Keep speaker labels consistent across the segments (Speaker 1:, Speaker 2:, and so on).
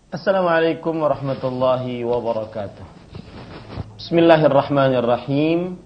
Speaker 1: Assalamualaikum warahmatullahi wabarakatuh. Bismillahirrahmanirrahim.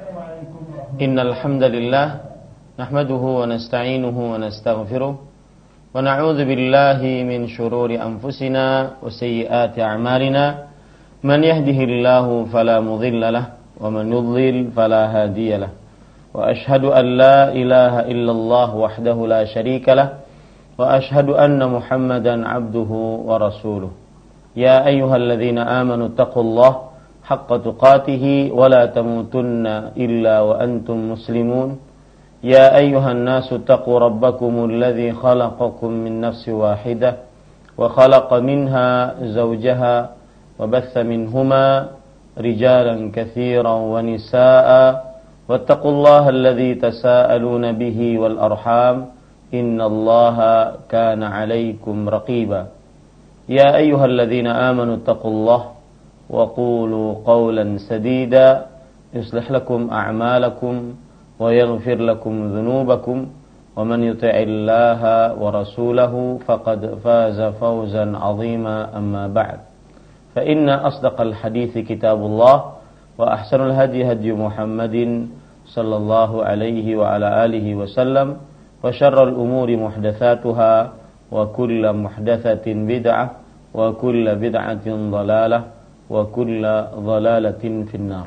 Speaker 1: Innal hamdalillah nahmaduhu wa nasta'inuhu wa nastaghfiruh wa na'udzu billahi min shururi anfusina wa sayyiati a'malina. Man yahdihillahu fala mudilla lahu wa man yudlil fala hadiya lahu. Wa ashhadu an la ilaha illallah wahdahu la syarika lahu wa ashhadu anna Muhammadan abduhu wa rasuluh. Ya ayyuhalladzina amanu taqullaha haqqa tuqatih wa la tamutunna illa wa antum muslimun. Ya ayyuhan nasu taqu rabbakumul ladzi khalaqakum min nafsin wahidah wa khalaqa minha zawjaha wa batha minhuma rijalan katsiran wa nisaa'a wattaqullaha alladzi tasaaluna bihi wal arham innallaha kana 'alaikum raqiba. Ya ayyuhalladzina amanu taqullaha wa qulu qawlan sadida yuslih lakum a'malakum wa yaghfir lakum dhunubakum wa man yuti'illaha wa rasulahu faqad faza fawzan 'azima amma ba'd. Fa inna asdaqal hadithi kitabullah wa ahsanul hadi hadi Muhammadin sallallahu alaihi wa ala alihi wasallam wa syarrul umuri muhdatsatuha wa kullu muhdatsatin bid'ah wa kullu bid'atin dhalalah wa kullu dhalalatin finnar.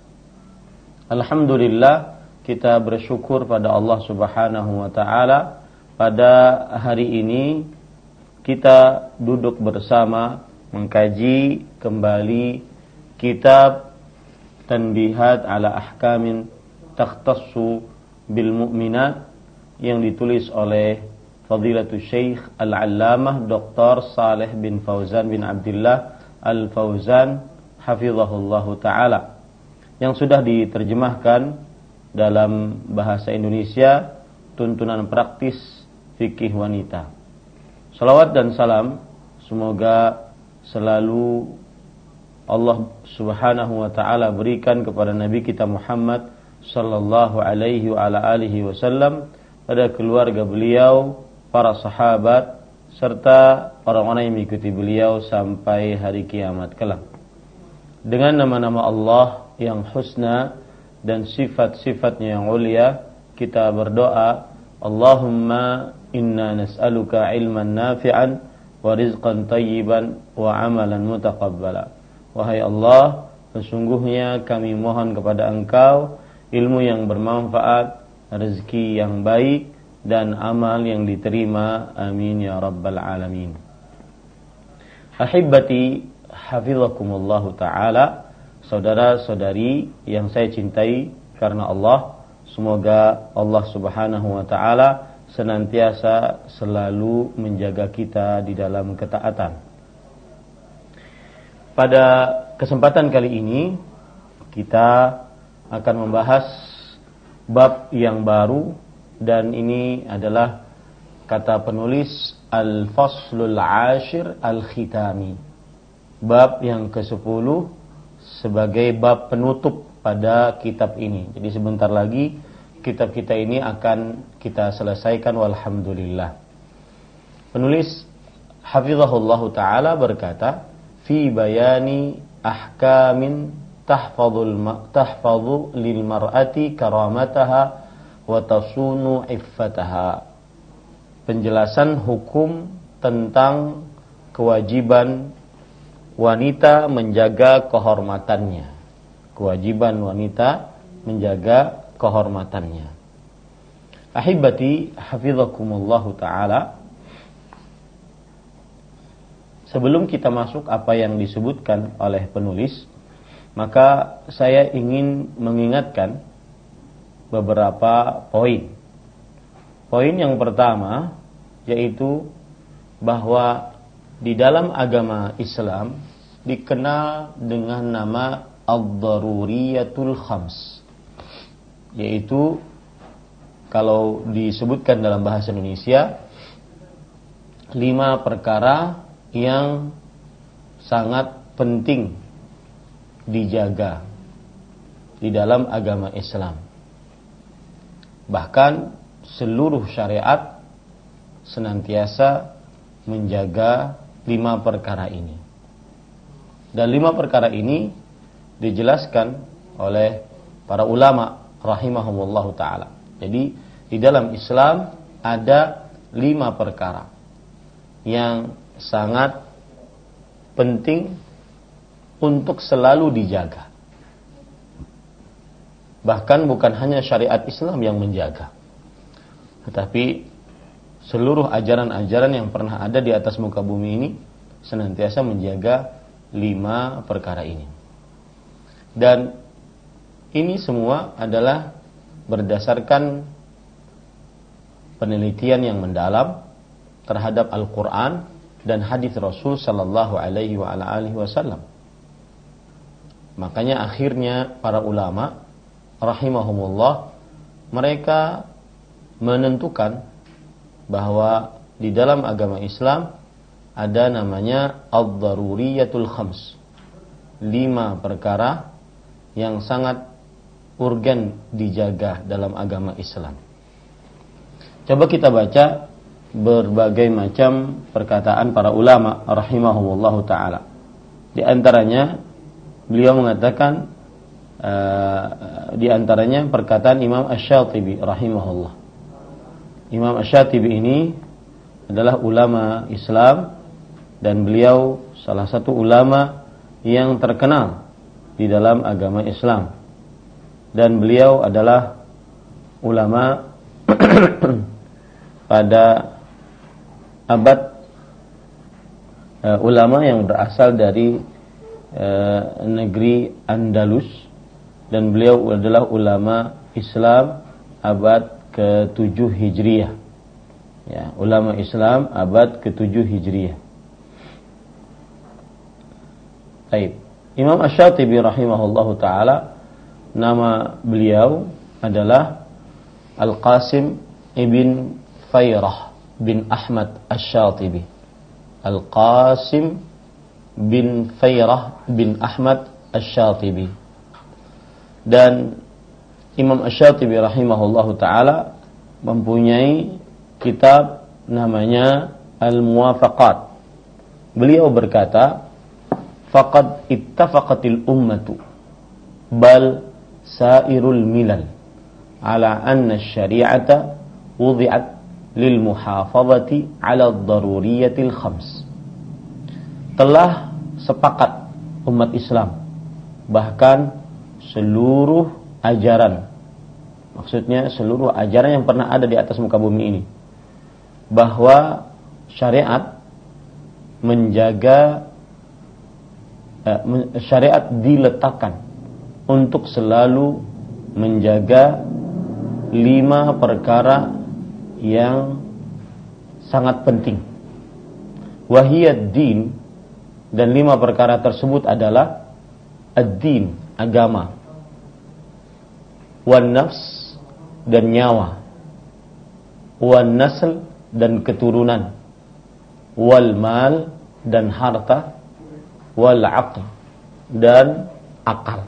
Speaker 1: Alhamdulillah, kita bersyukur pada Allah Subhanahu wa taala. Pada hari ini kita duduk bersama mengkaji kembali kitab Tanbihat ala Ahkamin Takhtassu bil Mu'minat yang ditulis oleh Fadilatul Syekh Al-Allamah Dr. Saleh bin Fauzan bin Abdullah Al-Fauzan hafizahullahu taala, yang sudah diterjemahkan dalam bahasa Indonesia, tuntunan praktis fikih wanita. Salawat dan salam semoga selalu Allah Subhanahu wa taala berikan kepada Nabi kita Muhammad sallallahu alaihi wa ala alihi wasallam, pada keluarga beliau, para sahabat, serta orang-orang yang mengikuti beliau sampai hari kiamat kelak. Dengan nama-nama Allah yang husna dan sifat-sifatnya yang ulia, kita berdoa, Allahumma inna nas'aluka ilman nafi'an wa rizqan tayyiban wa amalan mutaqabbala. Wahai Allah, sesungguhnya kami mohon kepada Engkau ilmu yang bermanfaat, rezeki yang baik, dan amal yang diterima. Amin ya rabbal alamin. Ahibbati hafizakumullahu ta'ala, saudara-saudari yang saya cintai karena Allah, semoga Allah Subhanahu wa ta'ala senantiasa selalu menjaga kita di dalam ketaatan. Pada kesempatan kali ini kita akan membahas bab yang baru, dan ini adalah kata penulis Al-Faslul Ashir Al-Khitami, bab yang ke-10 sebagai bab penutup pada kitab ini. Jadi sebentar lagi kitab kita ini akan kita selesaikan, walhamdulillah. Penulis hafizahullahu ta'ala berkata, fi bayani ahkamin tahfadhu lil mar'ati karamataha wa tasunu iffataha. Penjelasan hukum tentang kewajiban wanita menjaga kehormatannya. Kewajiban wanita menjaga kehormatannya. Ahibati hafizakumullahu ta'ala, sebelum kita masuk apa yang disebutkan oleh penulis, maka saya ingin mengingatkan beberapa poin. Poin yang pertama yaitu bahwa di dalam agama Islam dikenal dengan nama ad-daruriyatul khams, yaitu kalau disebutkan dalam bahasa Indonesia 5 perkara yang sangat penting dijaga di dalam agama Islam. Bahkan seluruh syariat senantiasa menjaga 5 perkara ini. Dan 5 perkara ini dijelaskan oleh para ulama rahimahumullahu ta'ala. Jadi di dalam Islam ada 5 perkara yang sangat penting untuk selalu dijaga. Bahkan bukan hanya syariat Islam yang menjaga, tetapi seluruh ajaran-ajaran yang pernah ada di atas muka bumi ini senantiasa menjaga 5 perkara ini. Dan ini semua adalah berdasarkan penelitian yang mendalam terhadap Al-Quran dan hadis Rasul sallallahu alaihi wasallam. Makanya akhirnya para ulama rahimahumullah mereka menentukan bahwa di dalam agama Islam ada namanya ad-daruriyatul khams, 5 perkara yang sangat urgen dijaga dalam agama Islam. Coba kita baca berbagai macam perkataan para ulama rahimahumullahu ta'ala. Di antaranya beliau mengatakan, di antaranya perkataan Imam Asy-Syatibi rahimahullah. Imam Asy-Syatibi ini adalah ulama Islam dan beliau salah satu ulama yang terkenal di dalam agama Islam. Dan beliau adalah ulama pada abad ulama yang berasal dari negeri Andalus, dan beliau adalah ulama Islam abad ke-7 Hijriah. Ya, ulama Islam abad ke-7 Hijriah. Baik. Imam Asy-Syatibi rahimahullahu taala, nama beliau adalah Al-Qasim ibn Fayrah bin Ahmad Asy-Syatibi. Al-Qasim bin Fayrah bin Ahmad Asy-Syatibi. Dan Imam Asy-Syatibi rahimahullahu taala mempunyai kitab namanya Al-Muwafaqat. Beliau berkata, faqad ittafaqatil ummatu bal sairul milal ala anna asy-syari'ata wudi'at lil muhafazati 'ala ad-daruriyatil khams. Telah sepakat umat Islam, bahkan seluruh ajaran, maksudnya seluruh ajaran yang pernah ada di atas muka bumi ini, bahwa syariat menjaga syariat diletakkan untuk selalu menjaga 5 perkara yang sangat penting. Wahiyad din, dan 5 perkara tersebut adalah ad-din, agama, wan nafs, dan nyawa, wan nasl, dan keturunan, wal mal, dan harta, wal aql, dan akal.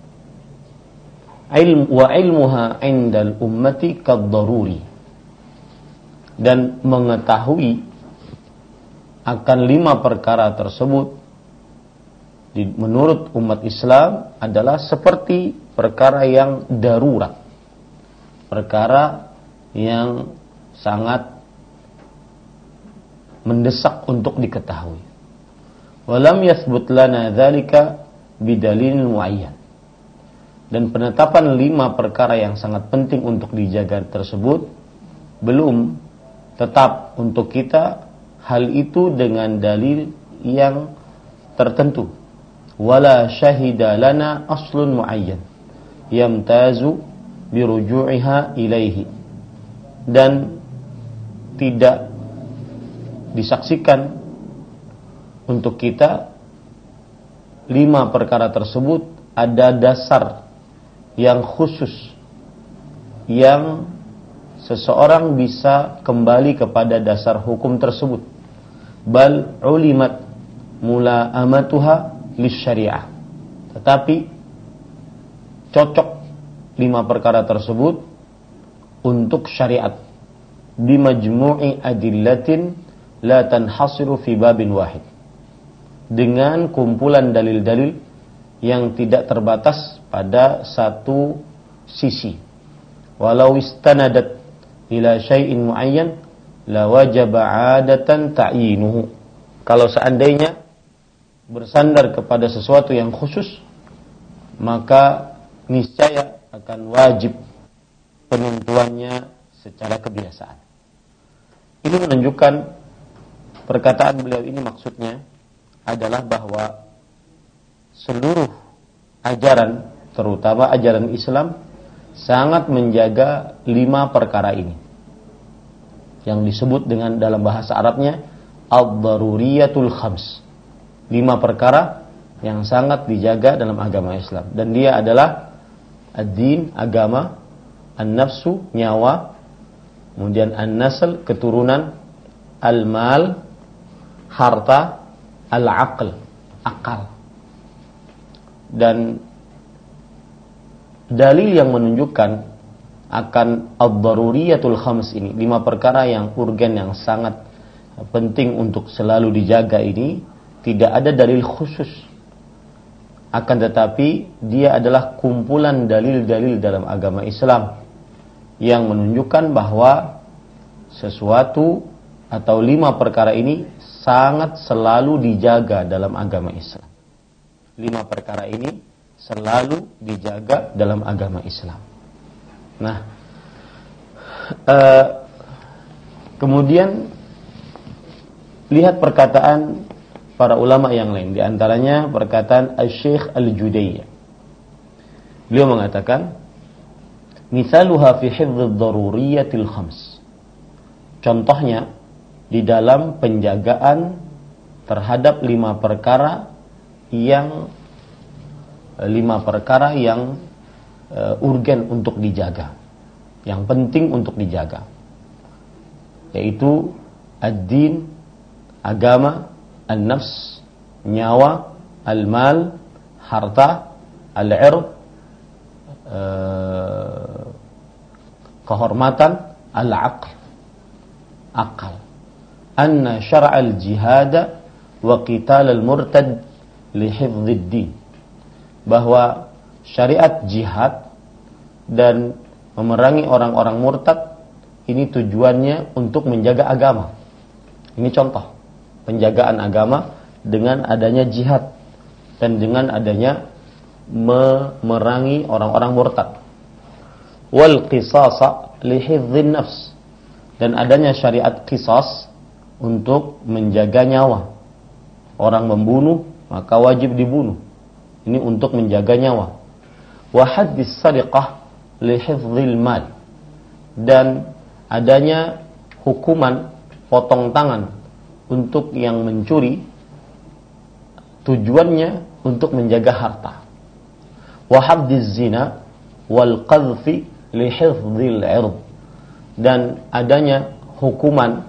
Speaker 1: Wa ilmuha indal ummati kad-daruri, dan mengetahui akan 5 perkara tersebut menurut umat Islam adalah seperti perkara yang darurat, perkara yang sangat mendesak untuk diketahui. Walam yathbut lana dzalika bidalil muayyan, dan penetapan 5 perkara yang sangat penting untuk dijaga tersebut belum tetap untuk kita hal itu dengan dalil yang tertentu. Wala syahida lana aslun muayyan yamtazu biruju'iha ilaihi, dan tidak disaksikan untuk kita 5 perkara tersebut ada dasar yang khusus yang seseorang bisa kembali kepada dasar hukum tersebut. Bal ulimat mula'amatuha lisyariah, tetapi cocok 5 perkara tersebut untuk syariat bimajmu'i adillatin la tanhasiru fi babin wahid. Dengan kumpulan dalil-dalil yang tidak terbatas pada satu sisi. Walau istanadat ila syai'in muayyan la wajaba 'adatan ta'yinuhu. Kalau seandainya bersandar kepada sesuatu yang khusus, maka niscaya akan wajib penentuannya secara kebiasaan. Ini menunjukkan perkataan beliau ini maksudnya adalah bahwa seluruh ajaran, terutama ajaran Islam, sangat menjaga 5 perkara ini, yang disebut dengan dalam bahasa Arabnya ad-daruriyatul khams. 5 perkara yang sangat dijaga dalam agama Islam, dan dia adalah ad-din, agama, an-nafsu, nyawa, kemudian an-nasl, keturunan, al-mal, harta, al-aql, akal. Dan dalil yang menunjukkan akan ad-daruriyatul khams ini, 5 perkara yang urgen, yang sangat penting untuk selalu dijaga ini, tidak ada dalil khusus. Akan tetapi dia adalah kumpulan dalil-dalil dalam agama Islam yang menunjukkan bahwa sesuatu atau 5 perkara ini sangat selalu dijaga dalam agama Islam. 5 perkara ini selalu dijaga dalam agama Islam. Nah, kemudian lihat perkataan para ulama yang lain, di antaranya perkataan Asy-Syaikh Al-Judayyah. Beliau mengatakan, "Mithaluha fi hifdz ad-daruriyatil khams." Contohnya di dalam penjagaan terhadap 5 perkara yang urgen untuk dijaga, yang penting untuk dijaga, yaitu ad-din, agama, an-nafs, nyawa, al-mal, harta, al-'ird, kehormatan, al-aql, akal. Anna syar'al jihad wa qital al-murtad li hifdzid din. Bahwa syariat jihad dan memerangi orang-orang murtad ini tujuannya untuk menjaga agama. Ini contoh penjagaan agama dengan adanya jihad dan dengan adanya memerangi orang-orang murtad. Wal qisasa li hifdzin nafs, dan adanya syariat qisas untuk menjaga nyawa. Orang membunuh maka wajib dibunuh. Ini untuk menjaga nyawa. Wa haddis sariqah li hifdzil mal, dan adanya hukuman potong tangan untuk yang mencuri, tujuannya untuk menjaga harta. Wa haddiz zina wal qadhfi li hifdzil 'ird, dan adanya hukuman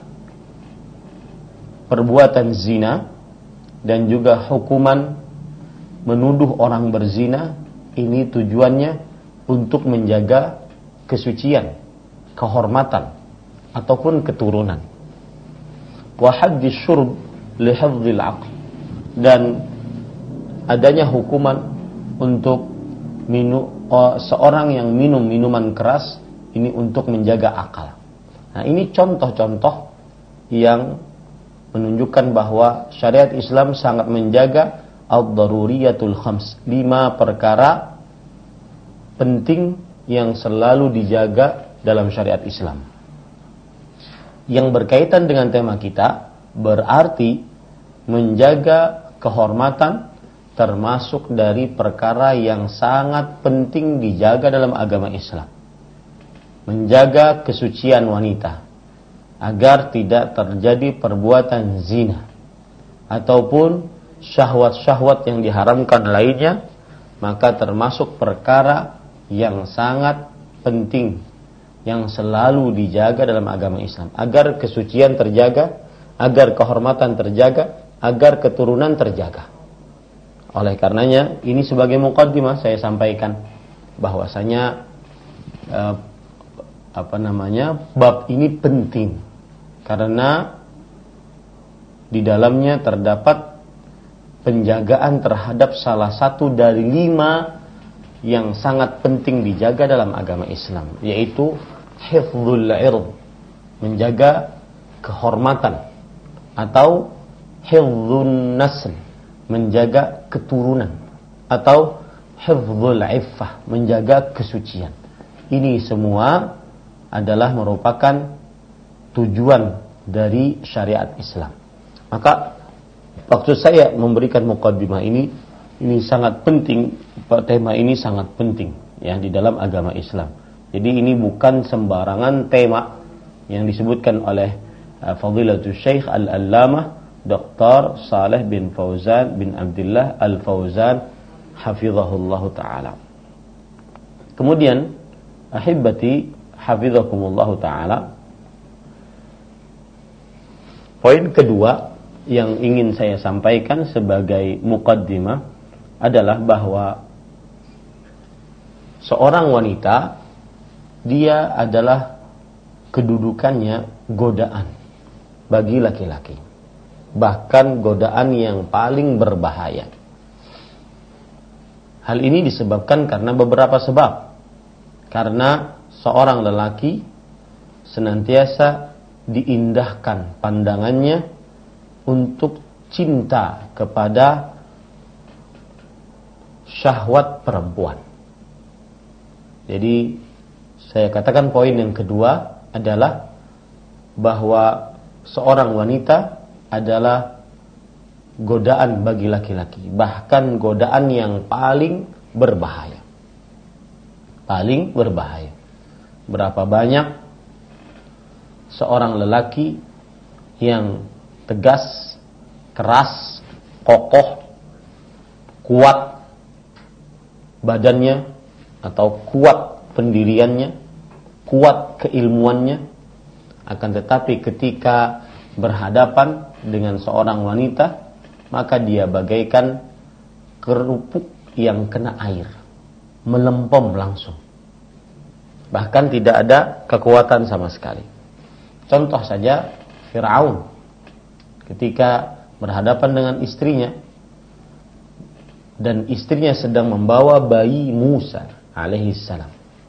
Speaker 1: perbuatan zina dan juga hukuman menuduh orang berzina, ini tujuannya untuk menjaga kesucian, kehormatan ataupun keturunan. Wa haddis syurb li hifdzil 'aql, dan adanya hukuman untuk seorang yang minum minuman keras, ini untuk menjaga akal. Nah, ini contoh-contoh yang menunjukkan bahwa syariat Islam sangat menjaga ad-daruriyatul khams, 5 perkara penting yang selalu dijaga dalam syariat Islam. Yang berkaitan dengan tema kita, berarti menjaga kehormatan termasuk dari perkara yang sangat penting dijaga dalam agama Islam. Menjaga kesucian wanita agar tidak terjadi perbuatan zina ataupun syahwat-syahwat yang diharamkan lainnya, maka termasuk perkara yang sangat penting yang selalu dijaga dalam agama Islam, agar kesucian terjaga, agar kehormatan terjaga, agar keturunan terjaga. Oleh karenanya, ini sebagai muqaddimah saya sampaikan bahwasanya bab ini penting karena di dalamnya terdapat penjagaan terhadap salah satu dari 5 yang sangat penting dijaga dalam agama Islam, yaitu hifdzul ird, menjaga kehormatan, atau hifdzun nasl, menjaga keturunan, atau hifdzul iffah, menjaga kesucian. Ini semua adalah merupakan tujuan dari syariat Islam. Maka waktu saya memberikan muqaddimah ini sangat penting, tema ini sangat penting ya di dalam agama Islam. Jadi ini bukan sembarangan tema yang disebutkan oleh Fadilatul Syekh Al-Allamah Dr. Saleh bin Fauzan bin Abdullah Al-Fauzan hafizahullahu taala. Kemudian ahibati hafizakumullahu taala, poin kedua yang ingin saya sampaikan sebagai muqaddimah adalah bahwa seorang wanita, dia adalah kedudukannya godaan bagi laki-laki, bahkan godaan yang paling berbahaya. Hal ini disebabkan karena beberapa sebab. Karena seorang lelaki senantiasa diindahkan pandangannya untuk cinta kepada syahwat perempuan. Jadi saya katakan poin yang kedua adalah bahwa seorang wanita adalah godaan bagi laki-laki, bahkan godaan yang paling berbahaya. Paling berbahaya. Berapa banyak seorang lelaki yang tegas, keras, kokoh, kuat badannya atau kuat pendiriannya, kuat keilmuannya, akan tetapi ketika berhadapan dengan seorang wanita, maka dia bagaikan kerupuk yang kena air, melempem langsung, bahkan tidak ada kekuatan sama sekali. Contoh saja Fir'aun ketika berhadapan dengan istrinya, dan istrinya sedang membawa bayi Musa alaihissalam.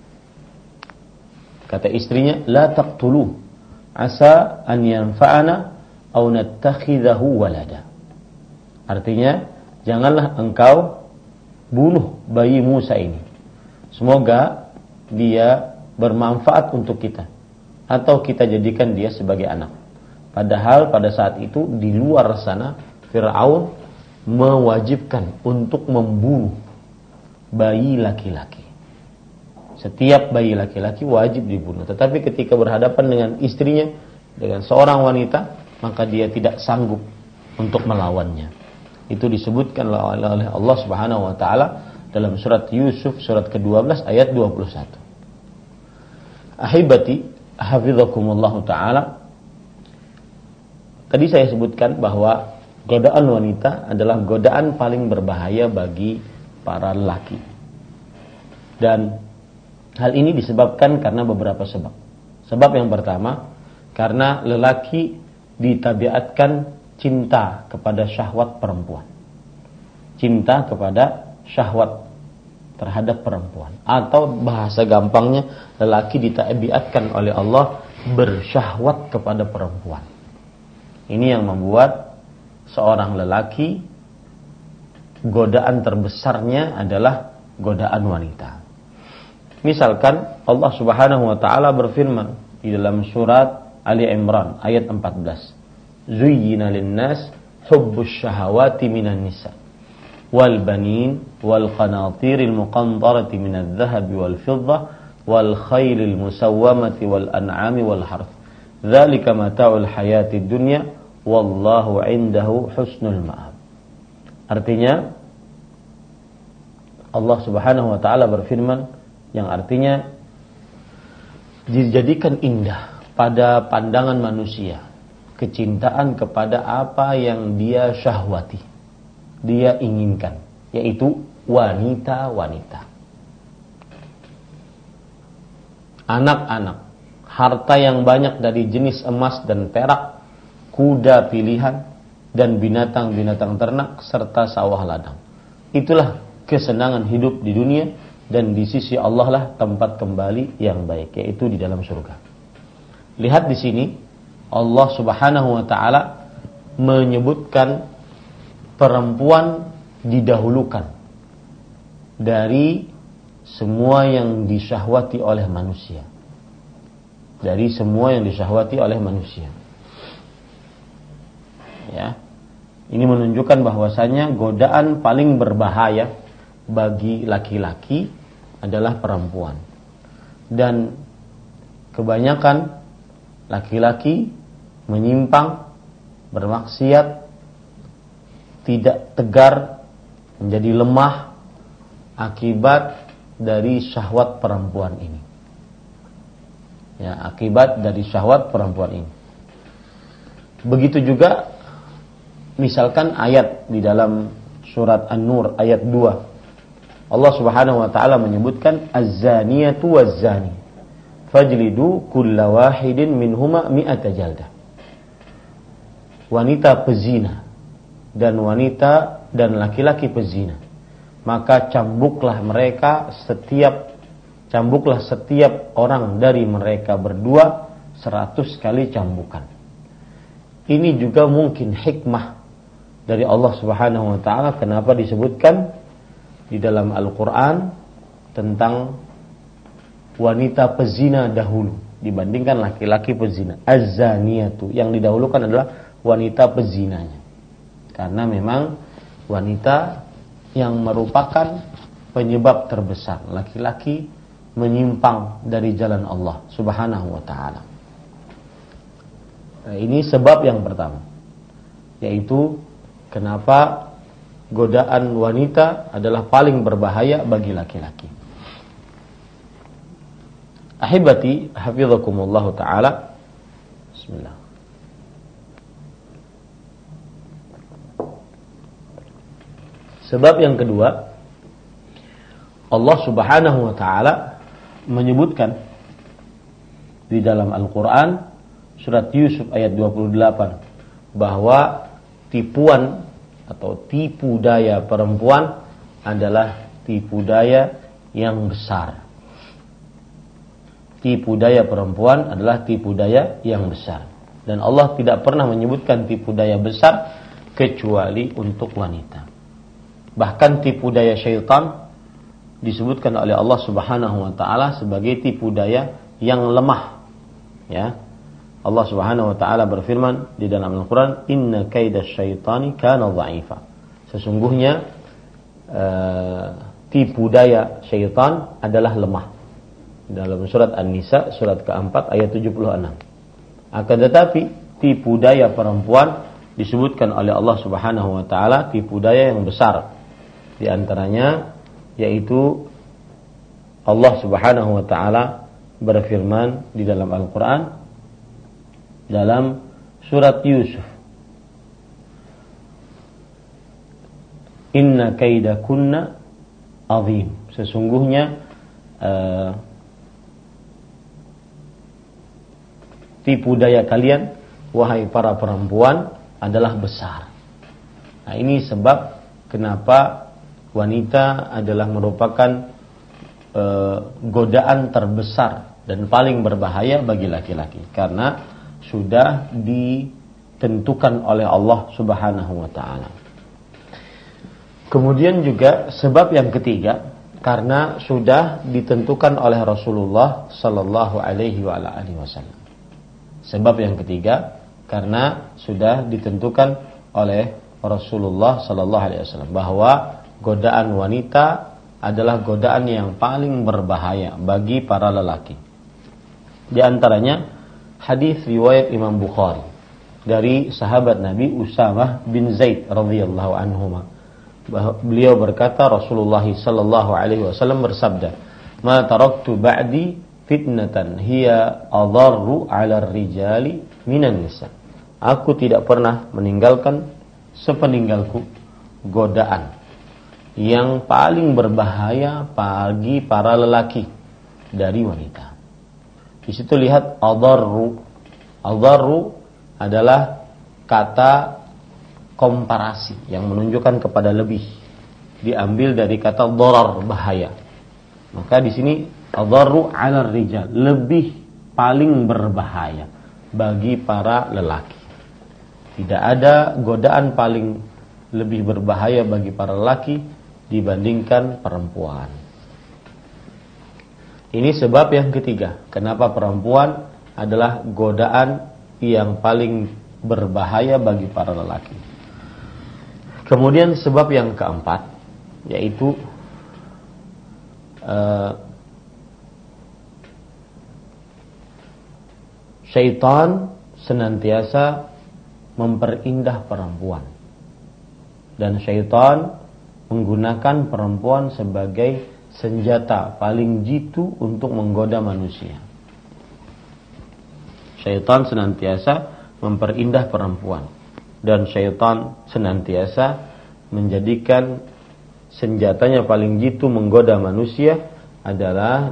Speaker 1: Kata istrinya, la taqtuluh asa an yanfa'ana aw nattakhidahu walada. Artinya, janganlah engkau bunuh bayi Musa ini, semoga dia bermanfaat untuk kita atau kita jadikan dia sebagai anak. Padahal pada saat itu di luar sana Fir'aun mewajibkan untuk membunuh bayi laki-laki. Setiap bayi laki-laki wajib dibunuh. Tetapi ketika berhadapan dengan istrinya, dengan seorang wanita, maka dia tidak sanggup untuk melawannya. Itu disebutkan oleh Allah Subhanahu wa taala dalam surat Yusuf surat ke-12 ayat 21. Ahibati hafizakumullahu taala. Tadi saya sebutkan bahwa godaan wanita adalah godaan paling berbahaya bagi para lelaki. Dan hal ini disebabkan karena beberapa sebab. Sebab yang pertama, karena lelaki ditabiatkan cinta kepada syahwat perempuan. Cinta kepada syahwat terhadap perempuan. Atau bahasa gampangnya, lelaki ditabiatkan oleh Allah bersyahwat kepada perempuan. Ini yang membuat seorang lelaki godaan terbesarnya adalah godaan wanita. Misalkan Allah Subhanahu wa taala berfirman di dalam surat Ali Imran ayat 14. Zuyyina lin-nas hubbus syahawati minan nisa wal banin wal qanatiril muqantarati minadh dhahabi wal fiddah wal khailil musawwamati wal an'ami wal harth. Dzalika mata'ul hayatid dunya wallahu 'indahu husnul ma'ab. Artinya Allah Subhanahu wa taala berfirman yang artinya dijadikan indah pada pandangan manusia kecintaan kepada apa yang dia syahwati, dia inginkan, yaitu wanita-wanita, anak-anak, harta yang banyak dari jenis emas dan perak, kuda pilihan, dan binatang-binatang ternak serta sawah ladang. Itulah kesenangan hidup di dunia, dan di sisi Allah lah tempat kembali yang baik, yaitu di dalam surga. Lihat di sini Allah Subhanahu wa taala menyebutkan perempuan didahulukan dari semua yang disyahwati oleh manusia. Dari semua yang disyahwati oleh manusia. Ya. Ini menunjukkan bahwasanya godaan paling berbahaya bagi laki-laki adalah perempuan. Dan kebanyakan laki-laki menyimpang, bermaksiat, tidak tegar, menjadi lemah akibat dari syahwat perempuan ini. Ya, akibat dari syahwat perempuan ini. Begitu juga misalkan ayat di dalam surat An-Nur ayat 2. Allah Subhanahu wa taala menyebutkan az-zaniyatu waz-zani fajlidu kulla wahidin minhuma mi'ata jaldah. Wanita pezina dan wanita dan laki-laki pezina, maka cambuklah setiap orang dari mereka berdua 100 kali cambukan. Ini juga mungkin hikmah dari Allah Subhanahu wa taala kenapa disebutkan di dalam Al-Qur'an tentang wanita pezina dahulu dibandingkan laki-laki pezina. Az-zaniyatu, yang didahulukan adalah wanita pezinanya. Karena memang wanita yang merupakan penyebab terbesar laki-laki menyimpang dari jalan Allah Subhanahu wa taala. Nah, ini sebab yang pertama, yaitu kenapa godaan wanita adalah paling berbahaya bagi laki-laki. Ahibati hafizakumullah taala. Bismillah. Sebab yang kedua, Allah Subhanahu wa taala menyebutkan di dalam Al-Qur'an surat Yusuf ayat 28 bahwa tipuan atau tipu daya perempuan adalah tipu daya yang besar. Tipu daya perempuan adalah tipu daya yang besar. Dan Allah tidak pernah menyebutkan tipu daya besar kecuali untuk wanita. Bahkan tipu daya syaitan disebutkan oleh Allah Subhanahu wa taala sebagai tipu daya yang lemah. Ya. Allah Subhanahu wa taala berfirman di dalam Al-Qur'an, "Inna kaidasy syaitani kana dha'ifa." Sesungguhnya tipu daya syaitan adalah lemah. Dalam surat An-Nisa surat keempat ayat 76. Akan tetapi tipu daya perempuan disebutkan oleh Allah Subhanahu wa taala tipu daya yang besar. Di antaranya yaitu Allah Subhanahu wa taala berfirman di dalam Al-Qur'an dalam surat Yusuf, "Inna kaidakunna azim." Sesungguhnya tipu daya kalian wahai para perempuan adalah besar. Nah, ini sebab kenapa wanita adalah merupakan godaan terbesar dan paling berbahaya bagi laki-laki, karena sudah ditentukan oleh Allah Subhanahu wa taala. Kemudian juga sebab yang ketiga, karena sudah ditentukan oleh Rasulullah sallallahu alaihi wasallam. Sebab yang ketiga, karena sudah ditentukan oleh Rasulullah sallallahu alaihi wasallam bahwa godaan wanita adalah godaan yang paling berbahaya bagi para lelaki. Di antaranya hadis riwayat Imam Bukhari dari sahabat Nabi Usamah bin Zaid radhiyallahu anhu. Beliau berkata, Rasulullah sallallahu alaihi wasallam bersabda, "Ma taraktu ba'di fitnatan hiya adharru 'ala ar-rijali minan nisa." Aku tidak pernah meninggalkan sepeninggalku godaan yang paling berbahaya bagi para lelaki dari wanita. Di situ lihat adharru. Adharru adalah kata komparasi yang menunjukkan kepada lebih. Diambil dari kata dharar, bahaya. Maka di sini adharru 'ala rijal, lebih paling berbahaya bagi para lelaki. Tidak ada godaan paling lebih berbahaya bagi para lelaki dibandingkan perempuan. Ini sebab yang ketiga, kenapa perempuan adalah godaan yang paling berbahaya bagi para lelaki. Kemudian sebab yang keempat, yaitu syaitan senantiasa memperindah perempuan. Dan syaitan menggunakan perempuan sebagai senjata paling jitu untuk menggoda manusia. Syaitan senantiasa memperindah perempuan. Dan syaitan senantiasa menjadikan senjatanya paling jitu menggoda manusia adalah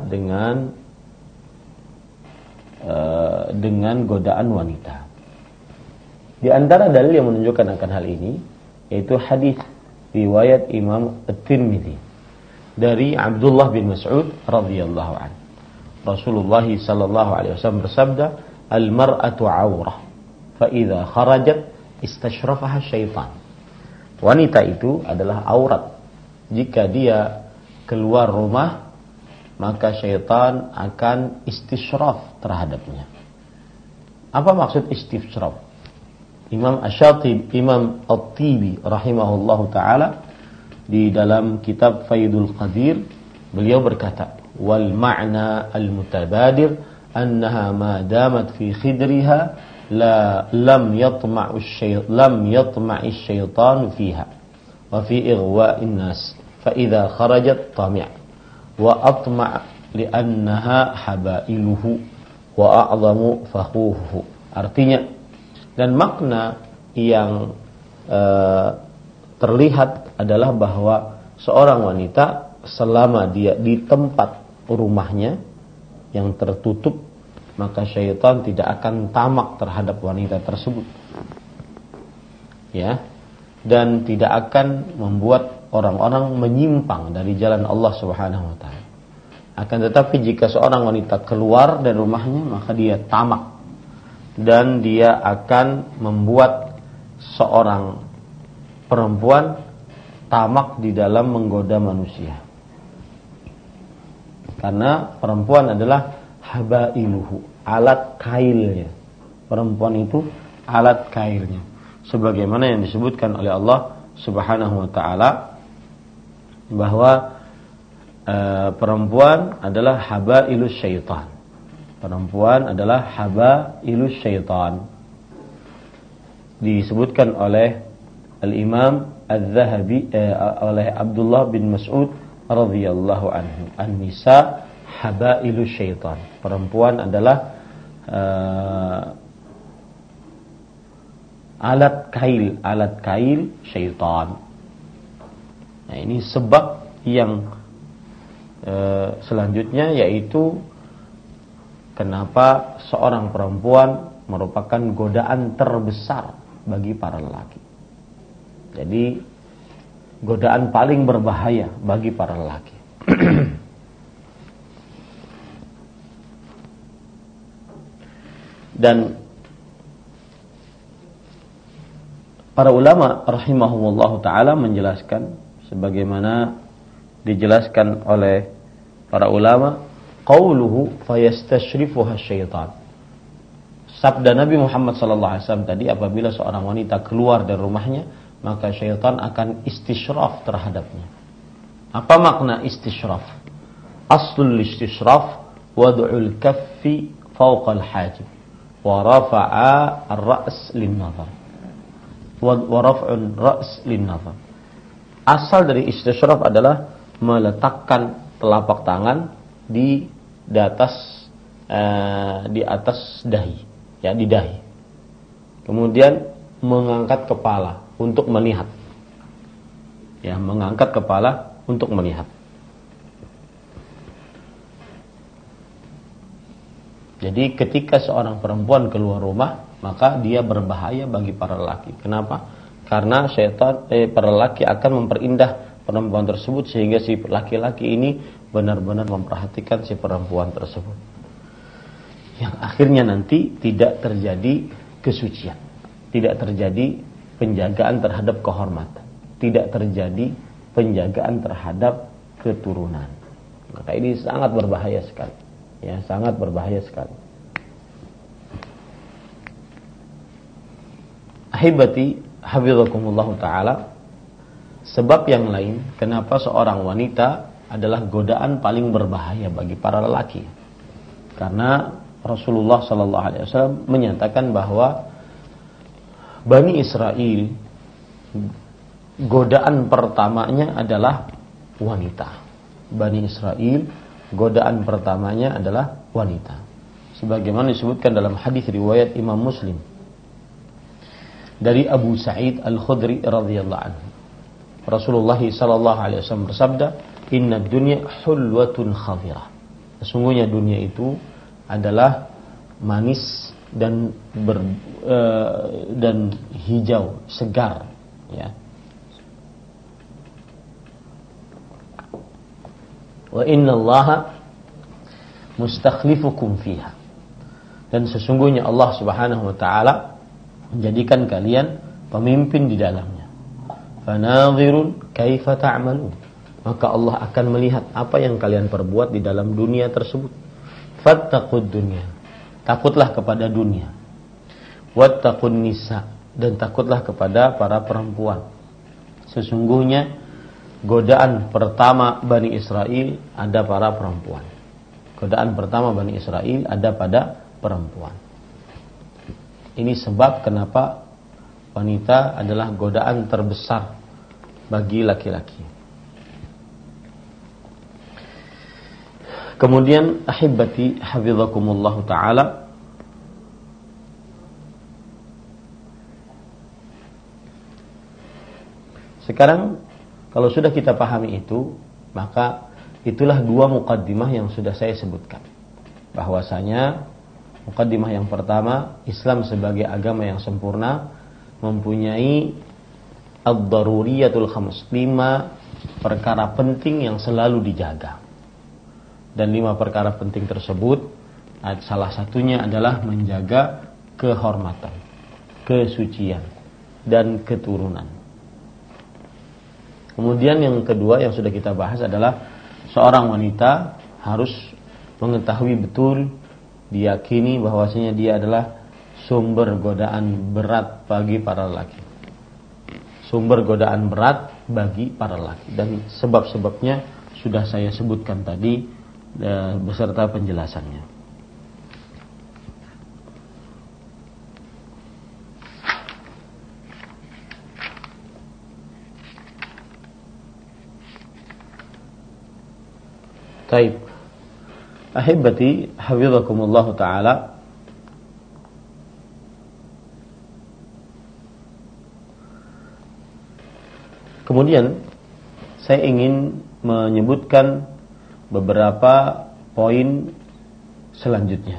Speaker 1: dengan godaan wanita. Di antara dalil yang menunjukkan akan hal ini yaitu hadis riwayat Imam At-Tirmidzi dari Abdullah bin Mas'ud radhiyallahu anhu. Rasulullah sallallahu alaihi wasallam bersabda, "Al-mar'atu 'aurah, fa idza kharajat istashrafaha syaitan." Wanita itu adalah aurat. Jika dia keluar rumah, maka syaitan akan istishraf terhadapnya. Apa maksud istishraf? Imam At-Tibi rahimahullahu taala di dalam kitab Faidul Qadir beliau berkata, "Wal ma'na al-mutabadir annaha ma damat fi khidriha lam yatma'i syaitan fiha wa fi ighwa'in nas fa idza kharajat tami' wa atma' li'annaha habailuhu wa a'zamu fakhuhu." Artinya, dan makna yang terlihat adalah bahwa seorang wanita selama dia di tempat rumahnya yang tertutup, maka syaitan tidak akan tamak terhadap wanita tersebut. Ya. Dan tidak akan membuat orang-orang menyimpang dari jalan Allah Subhanahu wa taala. Akan tetapi jika seorang wanita keluar dari rumahnya, maka dia tamak dan dia akan membuat seorang perempuan tamak di dalam menggoda manusia. Karena perempuan adalah habailuhu, alat kailnya. Perempuan itu alat kailnya. Sebagaimana yang disebutkan oleh Allah Subhanahu wa taala bahwa perempuan adalah habailus syaitan. Perempuan adalah habailus syaitan. Disebutkan oleh Al-Imam Az-Zahabi oleh Abdullah bin Mas'ud radhiyallahu anhu, "An-nisa habailus syaitan." Perempuan adalah alat kail syaitan. Nah, ini sebab yang selanjutnya, yaitu kenapa seorang perempuan merupakan godaan terbesar bagi para lelaki. Jadi godaan paling berbahaya bagi para lelaki. Dan para ulama rahimahumullah ta'ala menjelaskan, sebagaimana dijelaskan oleh para ulama, qauluhu fayastashrifuha syaitan. Sabda Nabi Muhammad SAW tadi, apabila seorang wanita keluar dari rumahnya, maka syaitan akan istishraf terhadapnya. Apa makna istishraf? Aslul istishraf wad'ul kaffi fawqa al-hajib wa rafa'a ar-ra's lin-nazar. Wa raf'un ra's lin-nazar. Asal dari istishraf adalah meletakkan telapak tangan di atas dahi, ya, di dahi. Kemudian mengangkat kepala untuk melihat. Ya, mengangkat kepala untuk melihat. Jadi ketika seorang perempuan keluar rumah, maka dia berbahaya bagi para lelaki. Kenapa? Karena syaitan para lelaki akan memperindah perempuan tersebut sehingga si laki-laki ini benar-benar memperhatikan si perempuan tersebut. Yang akhirnya nanti tidak terjadi kesucian, tidak terjadi penjagaan terhadap kehormatan, tidak terjadi penjagaan terhadap keturunan. Maka ini sangat berbahaya sekali. Ya, sangat berbahaya sekali. Ahibati hafizakumullah taala, sebab yang lain kenapa seorang wanita adalah godaan paling berbahaya bagi para lelaki. Karena Rasulullah sallallahu alaihi wasallam menyatakan bahwa Bani Israel godaan pertamanya adalah wanita. Bani Israel godaan pertamanya adalah wanita. Sebagaimana disebutkan dalam hadis riwayat Imam Muslim dari Abu Sa'id Al-Khudri radhiyallahu anhu. Rasulullah sallallahu alaihi wasallam bersabda, "Inna dunya hulwatun khadhirah." Sesungguhnya dunia itu adalah manis dan dan hijau, segar, ya. Wa innallaha mustakhlifukum fiha. Dan sesungguhnya Allah Subhanahu wa taala menjadikan kalian pemimpin di dalamnya. Fanadhirun kaifa ta'malun. Maka Allah akan melihat apa yang kalian perbuat di dalam dunia tersebut. Fattaqud dunya. Takutlah kepada dunia. Wattaqun nisa. Dan takutlah kepada para perempuan. Sesungguhnya godaan pertama Bani Israel ada para perempuan. Godaan pertama Bani Israel ada pada perempuan. Ini sebab kenapa wanita adalah godaan terbesar bagi laki-laki. Kemudian ahibati hafizakumullah taala, sekarang kalau sudah kita pahami itu, maka itulah dua muqaddimah yang sudah saya sebutkan. Bahwasanya muqaddimah yang pertama, Islam sebagai agama yang sempurna mempunyai ad-daruriyatul khams, 5 perkara penting yang selalu dijaga. Dan 5 perkara penting tersebut salah satunya adalah menjaga kehormatan, kesucian, dan keturunan. Kemudian yang kedua yang sudah kita bahas adalah seorang wanita harus mengetahui betul, diyakini bahwasanya dia adalah sumber godaan berat bagi para lelaki. Sumber godaan berat bagi para lelaki. Dan sebab-sebabnya sudah saya sebutkan tadi beserta penjelasannya. Baik. Ahibati hafizakumullah taala, kemudian saya ingin menyebutkan beberapa poin selanjutnya.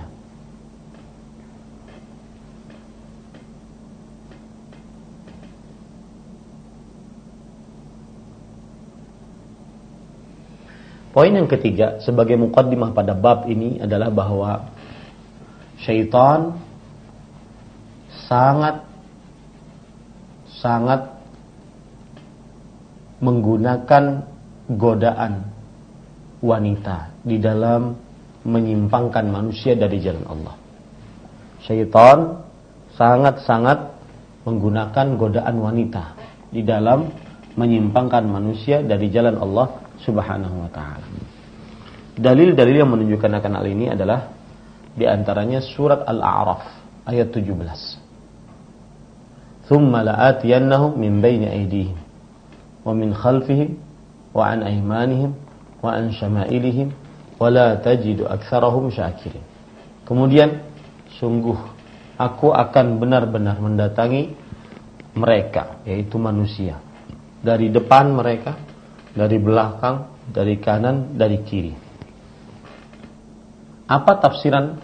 Speaker 1: Poin yang ketiga sebagai muqaddimah pada bab ini adalah bahwa syaitan sangat menggunakan godaan wanita di dalam menyimpangkan manusia dari jalan Allah. Syaitan sangat menggunakan godaan wanita di dalam menyimpangkan manusia dari jalan Allah Subhanahu wa ta'ala. Dalil-dalil yang menunjukkan akan hal ini adalah di antaranya surat Al-A'raf ayat 17. Thumma la'atiyannahum min bayni aydihim wa min khalfihim wa an aymanihim wa an syama'ilihim wa la tajidu aktsarahum syakirin. Kemudian sungguh aku akan benar-benar mendatangi mereka, yaitu manusia, dari depan mereka, dari belakang, dari kanan, dari kiri. Apa tafsiran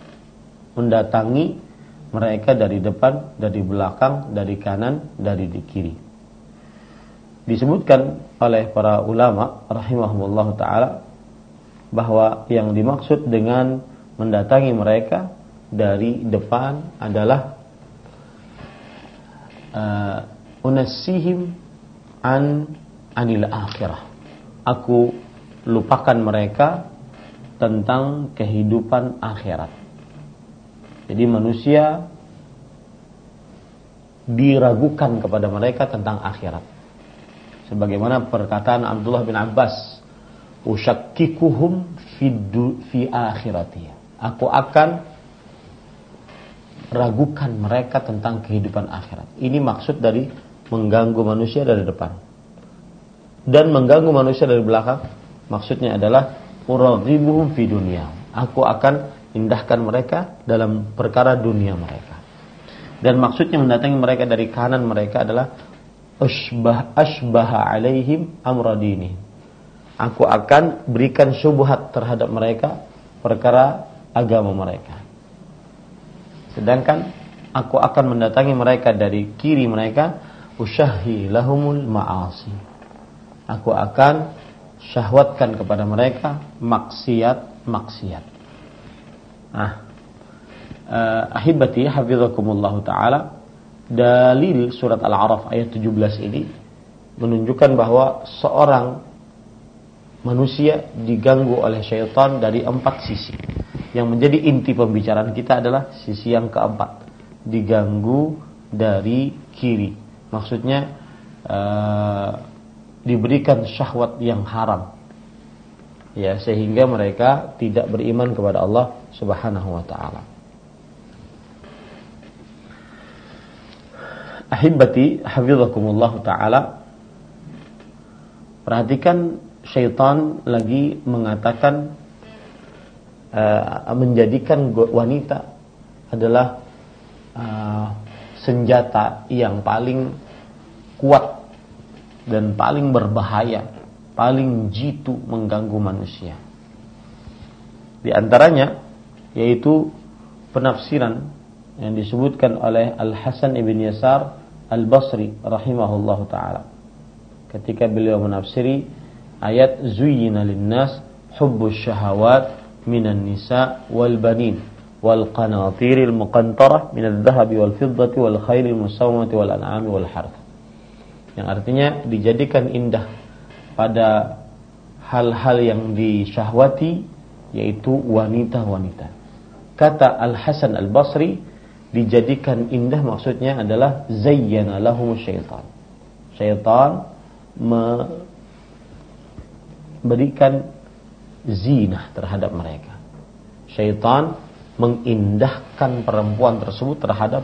Speaker 1: mendatangi mereka dari depan, dari belakang, dari kanan, dari kiri? Disebutkan oleh para ulama rahimahumullah ta'ala bahwa yang dimaksud dengan mendatangi mereka dari depan adalah unassihim anil akhirah. Aku lupakan mereka tentang kehidupan akhirat. Jadi manusia diragukan kepada mereka tentang akhirat. Sebagaimana perkataan Abdullah bin Abbas, "Usyakkikuhum fi akhirati." Aku akan ragukan mereka tentang kehidupan akhirat. Ini maksud dari mengganggu manusia dari depan. Dan mengganggu manusia dari belakang, maksudnya adalah uraghibuhum fi dunya. Aku akan indahkan mereka dalam perkara dunia mereka. Dan maksudnya mendatangi mereka dari kanan mereka adalah asbaha alaihim amra dinihim. Aku akan berikan syubhat terhadap mereka perkara agama mereka. Sedangkan aku akan mendatangi mereka dari kiri mereka, usyahi lahumul ma'asi. Aku akan syahwatkan kepada mereka maksiat. Ahibati hafizakumullah ta'ala, dalil surat Al-A'raf ayat 17 ini menunjukkan bahwa seorang manusia diganggu oleh syaitan dari 4 sisi. Yang menjadi inti pembicaraan kita adalah sisi yang keempat, diganggu dari kiri. Maksudnya diberikan syahwat yang haram, ya, sehingga mereka tidak beriman kepada Allah Subhanahu wa ta'ala. Ahibati hafizakumullah ta'ala, perhatikan syaitan lagi mengatakan menjadikan wanita adalah senjata yang paling kuat dan paling berbahaya, paling jitu mengganggu manusia. Di antaranya yaitu penafsiran yang disebutkan oleh Al-Hasan ibn Yasar Al-Basri rahimahullahu ta'ala ketika beliau menafsiri ayat zuyyina linnas hubbus syahawat minan nisa wal banin wal qanatiril muqantarah minadh dhahabi wal fiddati wal khairil musawwamati wal an'ami wal harth, yang artinya dijadikan indah pada hal-hal yang disyahwati, yaitu wanita-wanita. Kata Al-Hasan Al-Basri, dijadikan indah maksudnya adalah zayyana lahum syaitan. Syaitan memberikan zinah terhadap mereka. Syaitan mengindahkan perempuan tersebut terhadap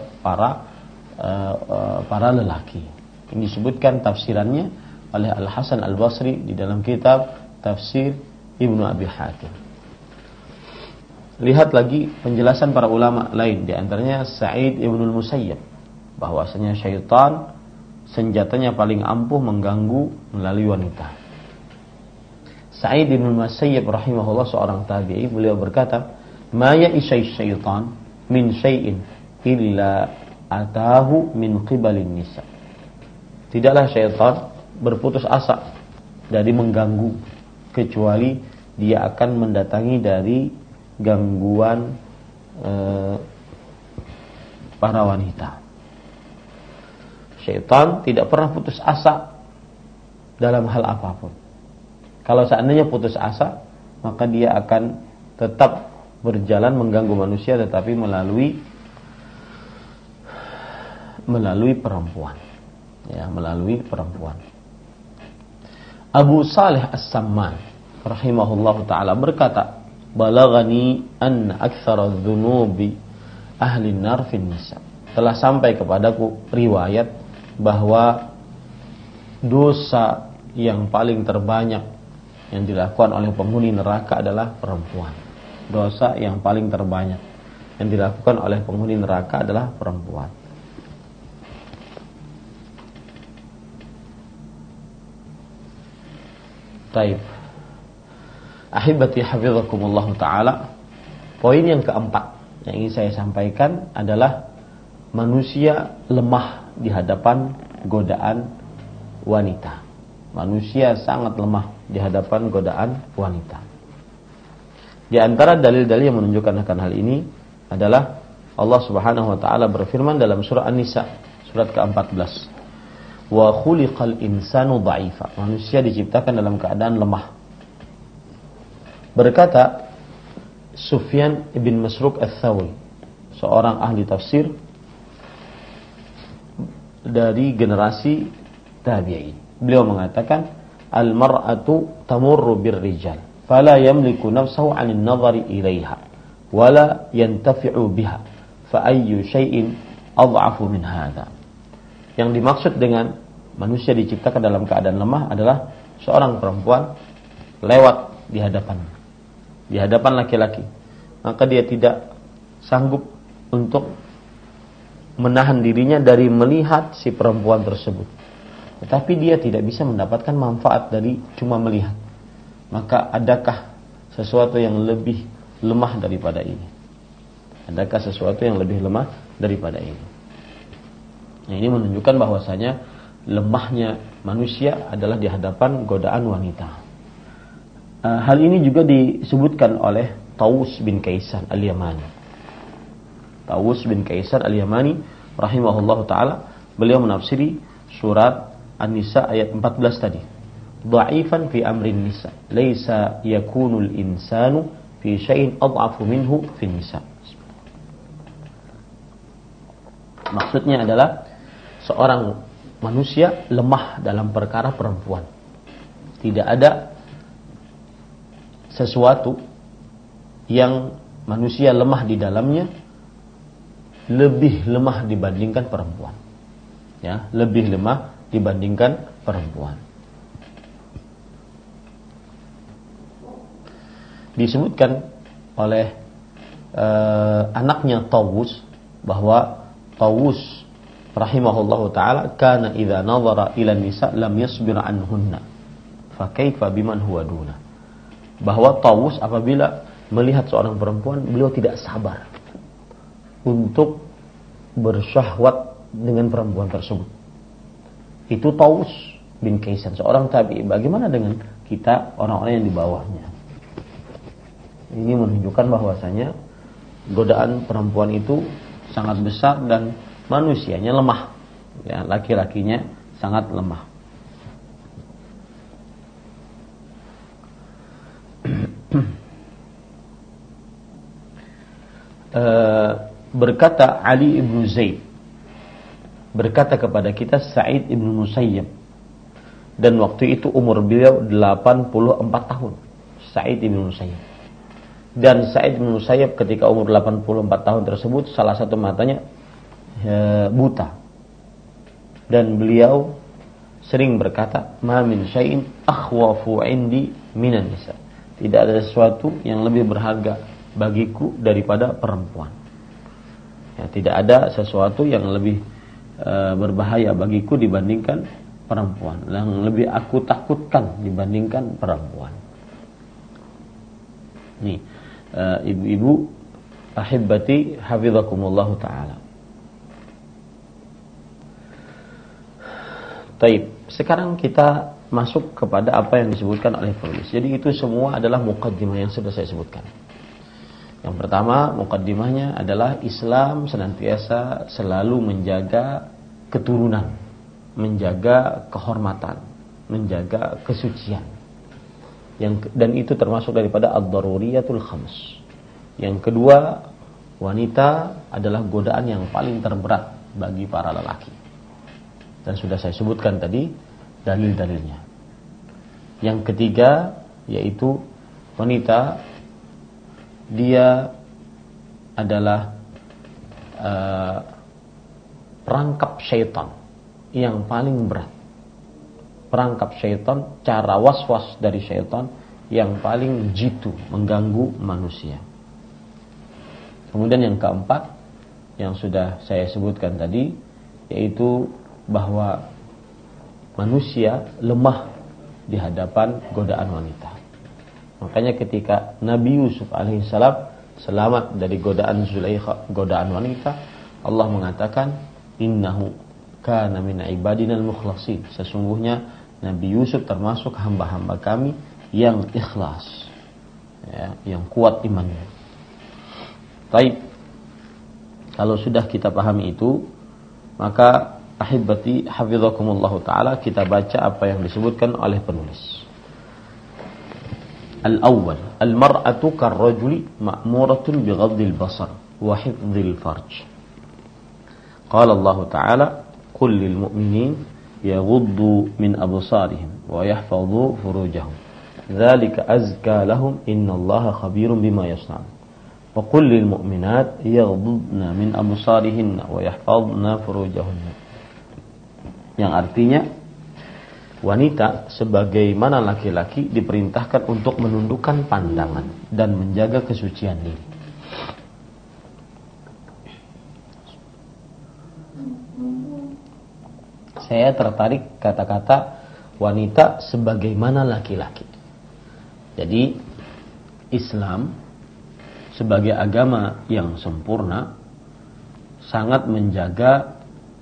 Speaker 1: para lelaki. Ini disebutkan tafsirannya oleh Al-Hasan Al-Basri di dalam kitab Tafsir Ibnu Abi Hatim. Lihat lagi penjelasan para ulama lain, di antaranya Sa'id Ibnul Musayyab, bahwasanya syaitan senjatanya paling ampuh mengganggu melalui wanita. Sa'id Ibnul Musayyab rahimahullah seorang tabi'i, beliau berkata, "Ma ya'ishay syaitan min syai'in illa atahu min qibalin nisa." Tidaklah syaitan berputus asa dari mengganggu kecuali dia akan mendatangi dari gangguan para wanita. Syaitan tidak pernah putus asa dalam hal apapun. Kalau seandainya putus asa, maka dia akan tetap berjalan mengganggu manusia, tetapi melalui perempuan. Ya, melalui perempuan. Abu Salih As-Samman rahimahullahu ta'ala berkata, "Balagani anna aktsara dzunubi ahli an-nar fin nisa." Telah sampai kepadaku riwayat bahwa dosa yang paling terbanyak yang dilakukan oleh penghuni neraka adalah perempuan. Dosa yang paling terbanyak yang dilakukan oleh penghuni neraka adalah perempuan. Taib. Ahibati hafizakumullah ta'ala, poin yang keempat yang ingin saya sampaikan adalah manusia lemah di hadapan godaan wanita. Manusia sangat lemah di hadapan godaan wanita. Di antara dalil-dalil yang menunjukkan akan hal ini adalah Allah Subhanahu wa taala berfirman dalam surah An-Nisa, surat ke-14. Wa khuliqal insanu dha'ifa. Manusia diciptakan dalam keadaan lemah. Berkata Sufyan ibn Masruq Ats-Tsauri, seorang ahli tafsir dari generasi tabi'in. Beliau mengatakan, al-mar'atu tamurru birrijal, fala yamliku nafsahu 'anil nadhari ilaiha, wala yantafi'u biha, fa ayyu syai'in adhafu min hadha. Yang dimaksud dengan manusia diciptakan dalam keadaan lemah adalah seorang perempuan lewat di hadapan laki-laki, maka dia tidak sanggup untuk menahan dirinya dari melihat si perempuan tersebut. Tetapi dia tidak bisa mendapatkan manfaat dari cuma melihat. Maka adakah sesuatu yang lebih lemah daripada ini? Adakah sesuatu yang lebih lemah daripada ini? Nah, ini menunjukkan bahwasanya lemahnya manusia adalah di hadapan godaan wanita. Hal ini juga disebutkan oleh Tawus bin Kaisan Al-Yamani. Tawus bin Kaisan Al-Yamani rahimahullahu taala, beliau menafsiri surat An-Nisa ayat 14 tadi. Dha'ifan fi amrin nisa, laisa yakunul insanu fi syai'in adhafu minhu fi nisa. Maksudnya adalah seorang manusia lemah dalam perkara perempuan. Tidak ada sesuatu yang manusia lemah di dalamnya lebih lemah dibandingkan perempuan. Ya, lebih lemah dibandingkan perempuan. Disebutkan oleh anaknya Tawus bahwa Tawus rahimahullahu taala kana idza nadhara ila nisa lam yasbir anhunna fa kaifa biman huwa duna. Bahwa Tawus apabila melihat seorang perempuan, beliau tidak sabar untuk bersyahwat dengan perempuan tersebut. Itu Tawus bin Kaisan, seorang tabi'i. Bagaimana dengan kita, orang-orang yang di bawahnya? Ini menunjukkan bahwasanya godaan perempuan itu sangat besar dan manusianya lemah. Ya, laki-lakinya sangat lemah. Berkata Ali ibn Zaid, berkata kepada kita Sa'id ibn Musayyab, dan waktu itu umur beliau 84 tahun. Sa'id ibn Musayyab. Dan Sa'id ibn Musayyab ketika umur 84 tahun tersebut, salah satu matanya buta. Dan beliau sering berkata, ma min syai'in akhwafu indi minan nisa. Tidak ada sesuatu yang lebih berharga bagiku daripada perempuan. Ya, tidak ada sesuatu yang lebih berbahaya bagiku dibandingkan perempuan, yang lebih aku takutkan dibandingkan perempuan. Nih, ibu-ibu ahibati hafizakumullah taala. Taib. Sekarang kita masuk kepada apa yang disebutkan oleh penulis. Jadi itu semua adalah muqaddimah yang sudah saya sebutkan. Yang pertama, muqaddimahnya adalah Islam senantiasa selalu menjaga keturunan, menjaga kehormatan, menjaga kesucian. Dan itu termasuk daripada ad-daruriyatul khams. Yang kedua, wanita adalah godaan yang paling terberat bagi para lelaki. Dan sudah saya sebutkan tadi dalil-dalilnya. Yang ketiga, yaitu wanita, dia adalah perangkap syaitan yang paling berat. Perangkap syaitan, cara waswas dari syaitan yang paling jitu, mengganggu manusia. Kemudian yang keempat, yang sudah saya sebutkan tadi, yaitu bahwa manusia lemah di hadapan godaan wanita. Makanya ketika Nabi Yusuf alaihissalam selamat dari godaan Zulaikha, godaan wanita, Allah mengatakan, innahu kana min ibadinal mukhlasin. Sesungguhnya Nabi Yusuf termasuk hamba-hamba kami yang ikhlas, ya, yang kuat imannya. Baik, kalau sudah kita pahami itu, maka ahibati hafizakumullah ta'ala, kita baca apa yang disebutkan oleh penulis. Al-awwal, al-mar'atu karrajuli ma'muratun bighadhil basar wa hifdhil farj. Qala Allah ta'ala, qul lil mu'minin yaghuddu min absarihim wa yahfadhu furujahum. Dzalika azka lahum innallaha khabirum bima yasna'un. Wa qul lil mu'minat yaghuddna min absarihinna wa yahfadhna furujahunna. Yang artinya, wanita sebagaimana laki-laki diperintahkan untuk menundukkan pandangan dan menjaga kesucian diri. Saya tertarik kata-kata wanita sebagaimana laki-laki. Jadi Islam sebagai agama yang sempurna sangat menjaga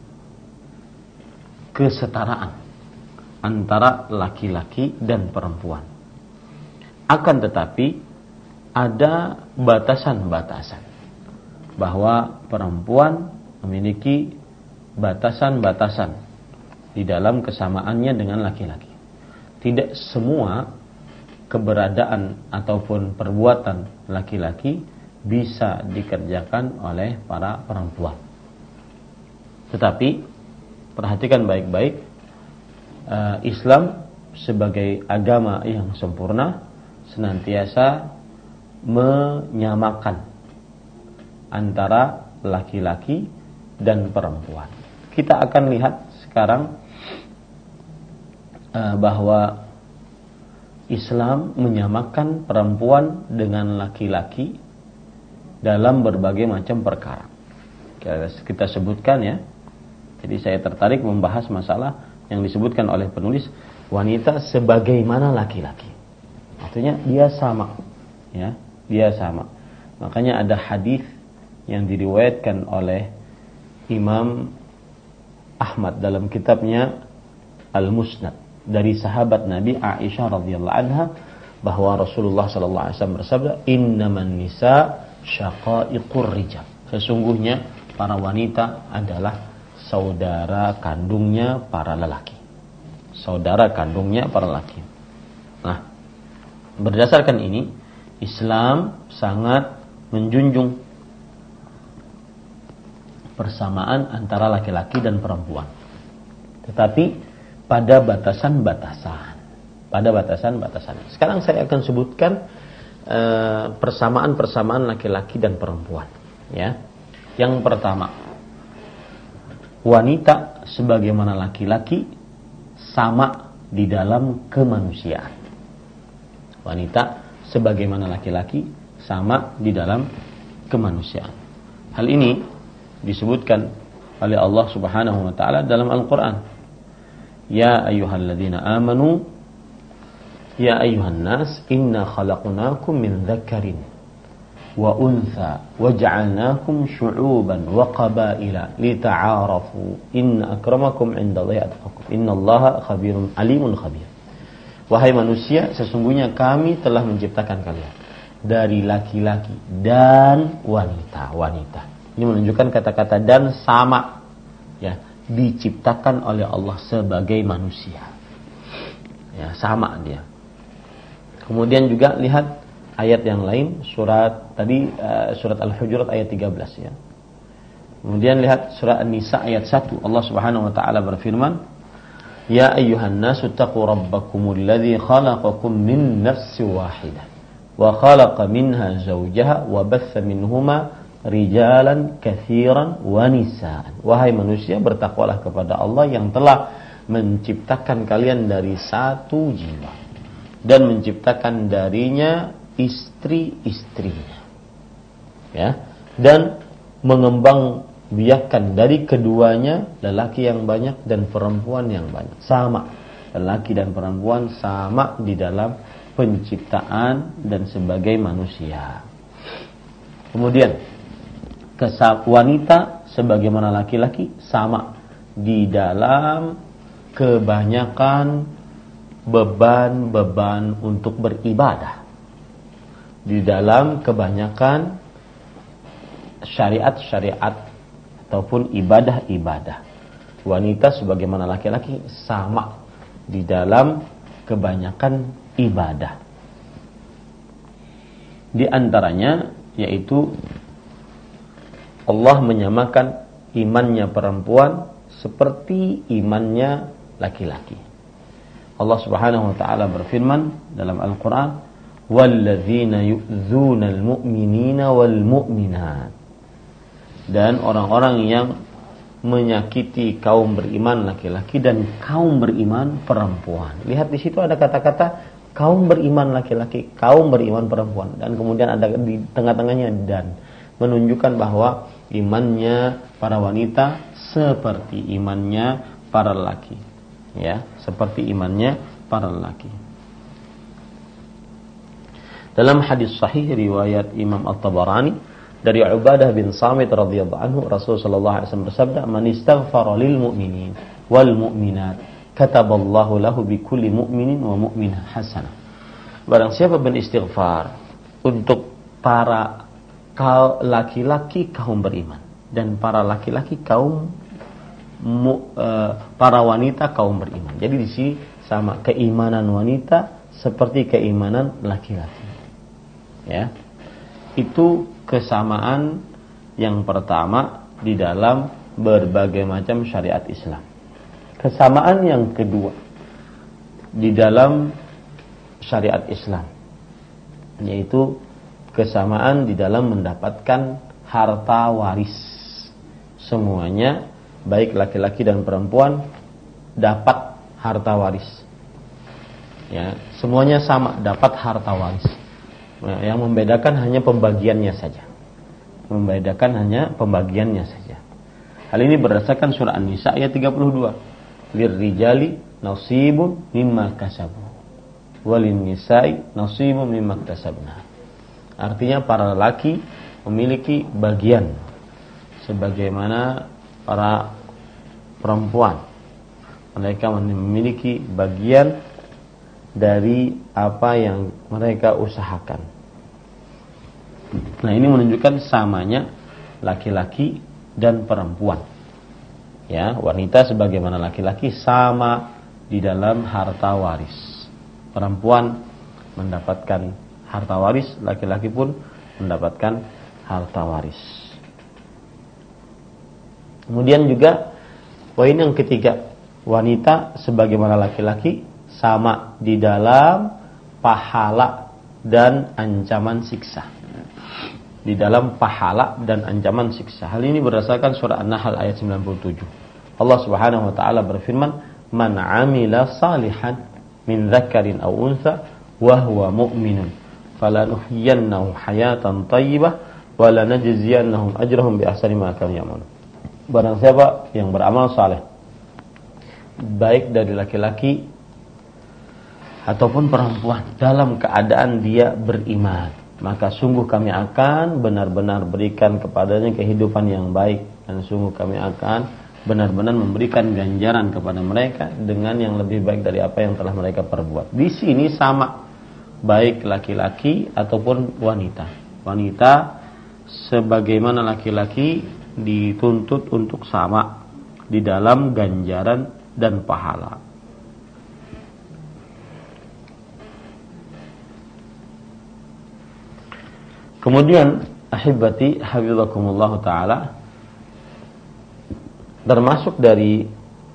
Speaker 1: kesetaraan antara laki-laki dan perempuan. Akan tetapi ada batasan-batasan bahwa perempuan memiliki batasan-batasan di dalam kesamaannya dengan laki-laki. Tidak semua keberadaan ataupun perbuatan laki-laki bisa dikerjakan oleh para perempuan. Tetapi perhatikan baik-baik, Islam sebagai agama yang sempurna senantiasa menyamakan antara laki-laki dan perempuan. Kita akan lihat sekarang bahwa Islam menyamakan perempuan dengan laki-laki dalam berbagai macam perkara. Kita sebutkan ya. Jadi saya tertarik membahas masalah yang disebutkan oleh penulis, wanita sebagaimana laki-laki. Artinya dia sama, ya, dia sama. Makanya ada hadis yang diriwayatkan oleh Imam Ahmad dalam kitabnya Al-Musnad dari sahabat Nabi Aisyah radhiyallahu anha bahwa Rasulullah sallallahu alaihi wasallam bersabda, "Innaman nisa syaqaiqur rijal." Sesungguhnya para wanita adalah saudara kandungnya para lelaki. Saudara kandungnya para lelaki. Nah, berdasarkan ini, Islam sangat menjunjung persamaan antara laki-laki dan perempuan. Tetapi pada batasan-batasan. Pada batasan-batasan. Sekarang saya akan sebutkan persamaan-persamaan laki-laki dan perempuan. Ya. Yang pertama, wanita sebagaimana laki-laki sama di dalam kemanusiaan. Wanita sebagaimana laki-laki sama di dalam kemanusiaan. Hal ini disebutkan oleh Allah Subhanahu wa taala dalam Al-Qur'an. Ya ayyuhalladzina amanu ya ayyuhan nas inna khalaqnakum min dzakarin wa untha waj'alnakum syu'uban wa qabaila lita'arafu inna akramakum 'indallahi atqakum innallaha khabirun alimun khabir. Wahai manusia, sesungguhnya kami telah menciptakan kalian dari laki-laki dan wanita. Ini menunjukkan kata-kata dan sama, ya, diciptakan oleh Allah sebagai manusia. Ya, sama dia. Kemudian juga lihat ayat yang lain, surat Al-Hujurat ayat 13 ya. Kemudian lihat surat An-Nisa ayat 1. Allah Subhanahu wa taala berfirman, "Ya ayyuhan nasu taqu rabbakumul ladzi khalaqakum min nafsin wahidah wa khalaqa minha zawjaha wa batha minhuma rijalan katsiran wa nisaan." Wahai manusia, bertakwalah kepada Allah yang telah menciptakan kalian dari satu jiwa dan menciptakan darinya istri-istrinya, ya, dan mengembang biakan dari keduanya lelaki yang banyak dan perempuan yang banyak. Sama, lelaki dan perempuan sama di dalam penciptaan dan sebagai manusia. Kemudian wanita sebagaimana laki-laki sama di dalam kebanyakan beban-beban untuk beribadah di dalam kebanyakan syariat-syariat ataupun ibadah-ibadah. Wanita sebagaimana laki-laki sama di dalam kebanyakan ibadah. Di antaranya yaitu Allah menyamakan imannya perempuan seperti imannya laki-laki. Allah Subhanahu wa taala berfirman dalam Al-Qur'an, "Walladzina yu'dzunal mu'minina wal mu'minat." Dan orang-orang yang menyakiti kaum beriman laki-laki dan kaum beriman perempuan. Lihat di situ ada kata-kata kaum beriman laki-laki, kaum beriman perempuan, dan kemudian ada di tengah-tengahnya dan, menunjukkan bahwa imannya para wanita seperti imannya para laki, ya, seperti imannya para laki. Dalam hadis sahih riwayat Imam At-Tabarani dari Ubadah bin Samit radhiyallahu anhu, Rasulullah sallallahu alaihi wasallam bersabda, "Man istaghfara lil mu'minin wal mu'minat, kataballahu lahu bi kulli mu'minin wa mu'minah hasanah." Barang siapa beristighfar untuk para laki-laki kaum beriman dan para laki-laki para wanita kaum beriman. Jadi di sini sama, keimanan wanita seperti keimanan laki-laki. Ya. Itu kesamaan yang pertama di dalam berbagai macam syariat Islam. Kesamaan yang kedua di dalam syariat Islam yaitu kesamaan di dalam mendapatkan harta waris. Semuanya baik laki-laki dan perempuan dapat harta waris. Ya, semuanya sama dapat harta waris. Nah, yang membedakan hanya pembagiannya saja. Hal ini berdasarkan surah An-Nisa ayat 32. Lirrijali nasibun mimma kasabu walin nisa'i nasibun mimma kasabna. Artinya para laki memiliki bagian sebagaimana para perempuan. Mereka memiliki bagian dari apa yang mereka usahakan. Nah, ini menunjukkan samanya laki-laki dan perempuan. Ya, wanita sebagaimana laki-laki sama di dalam harta waris. Perempuan mendapatkan harta waris, laki-laki pun mendapatkan harta waris. Kemudian juga poin yang ketiga, wanita sebagaimana laki-laki sama di dalam pahala dan ancaman siksa. Di dalam pahala dan ancaman siksa. Hal ini berdasarkan surah An-Nahl ayat 97. Allah Subhanahu wa taala berfirman, "Man 'amila salihan min dzakarin aw untha wa huwa mu'minun, falanuhyiyannahu hayatan thayyibah wa lanajziyannahum ajrahum bi ahsani ma kanu ya'malun." Barang siapa yang beramal saleh, baik dari laki-laki ataupun perempuan, dalam keadaan dia beriman, maka sungguh kami akan benar-benar berikan kepadanya kehidupan yang baik, dan sungguh kami akan benar-benar memberikan ganjaran kepada mereka dengan yang lebih baik dari apa yang telah mereka perbuat. Di sini sama, baik laki-laki ataupun wanita. Wanita sebagaimana laki-laki dituntut untuk sama di dalam ganjaran dan pahala. Kemudian ahibati hafizakumullah taala, termasuk dari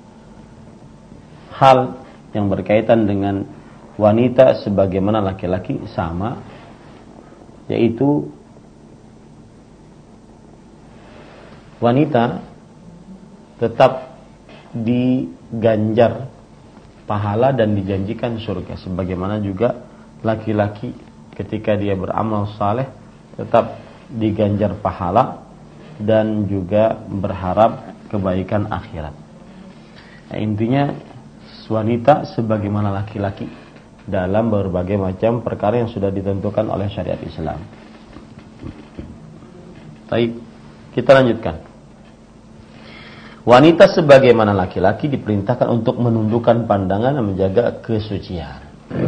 Speaker 1: hal yang berkaitan dengan wanita sebagaimana laki-laki sama, yaitu wanita tetap diganjar pahala dan dijanjikan surga, sebagaimana juga laki-laki ketika dia beramal saleh tetap diganjar pahala dan juga berharap kebaikan akhirat. Nah, intinya wanita sebagaimana laki-laki dalam berbagai macam perkara yang sudah ditentukan oleh syariat Islam. Baik, kita lanjutkan. Wanita sebagaimana laki-laki diperintahkan untuk menundukkan pandangan dan menjaga kesucian.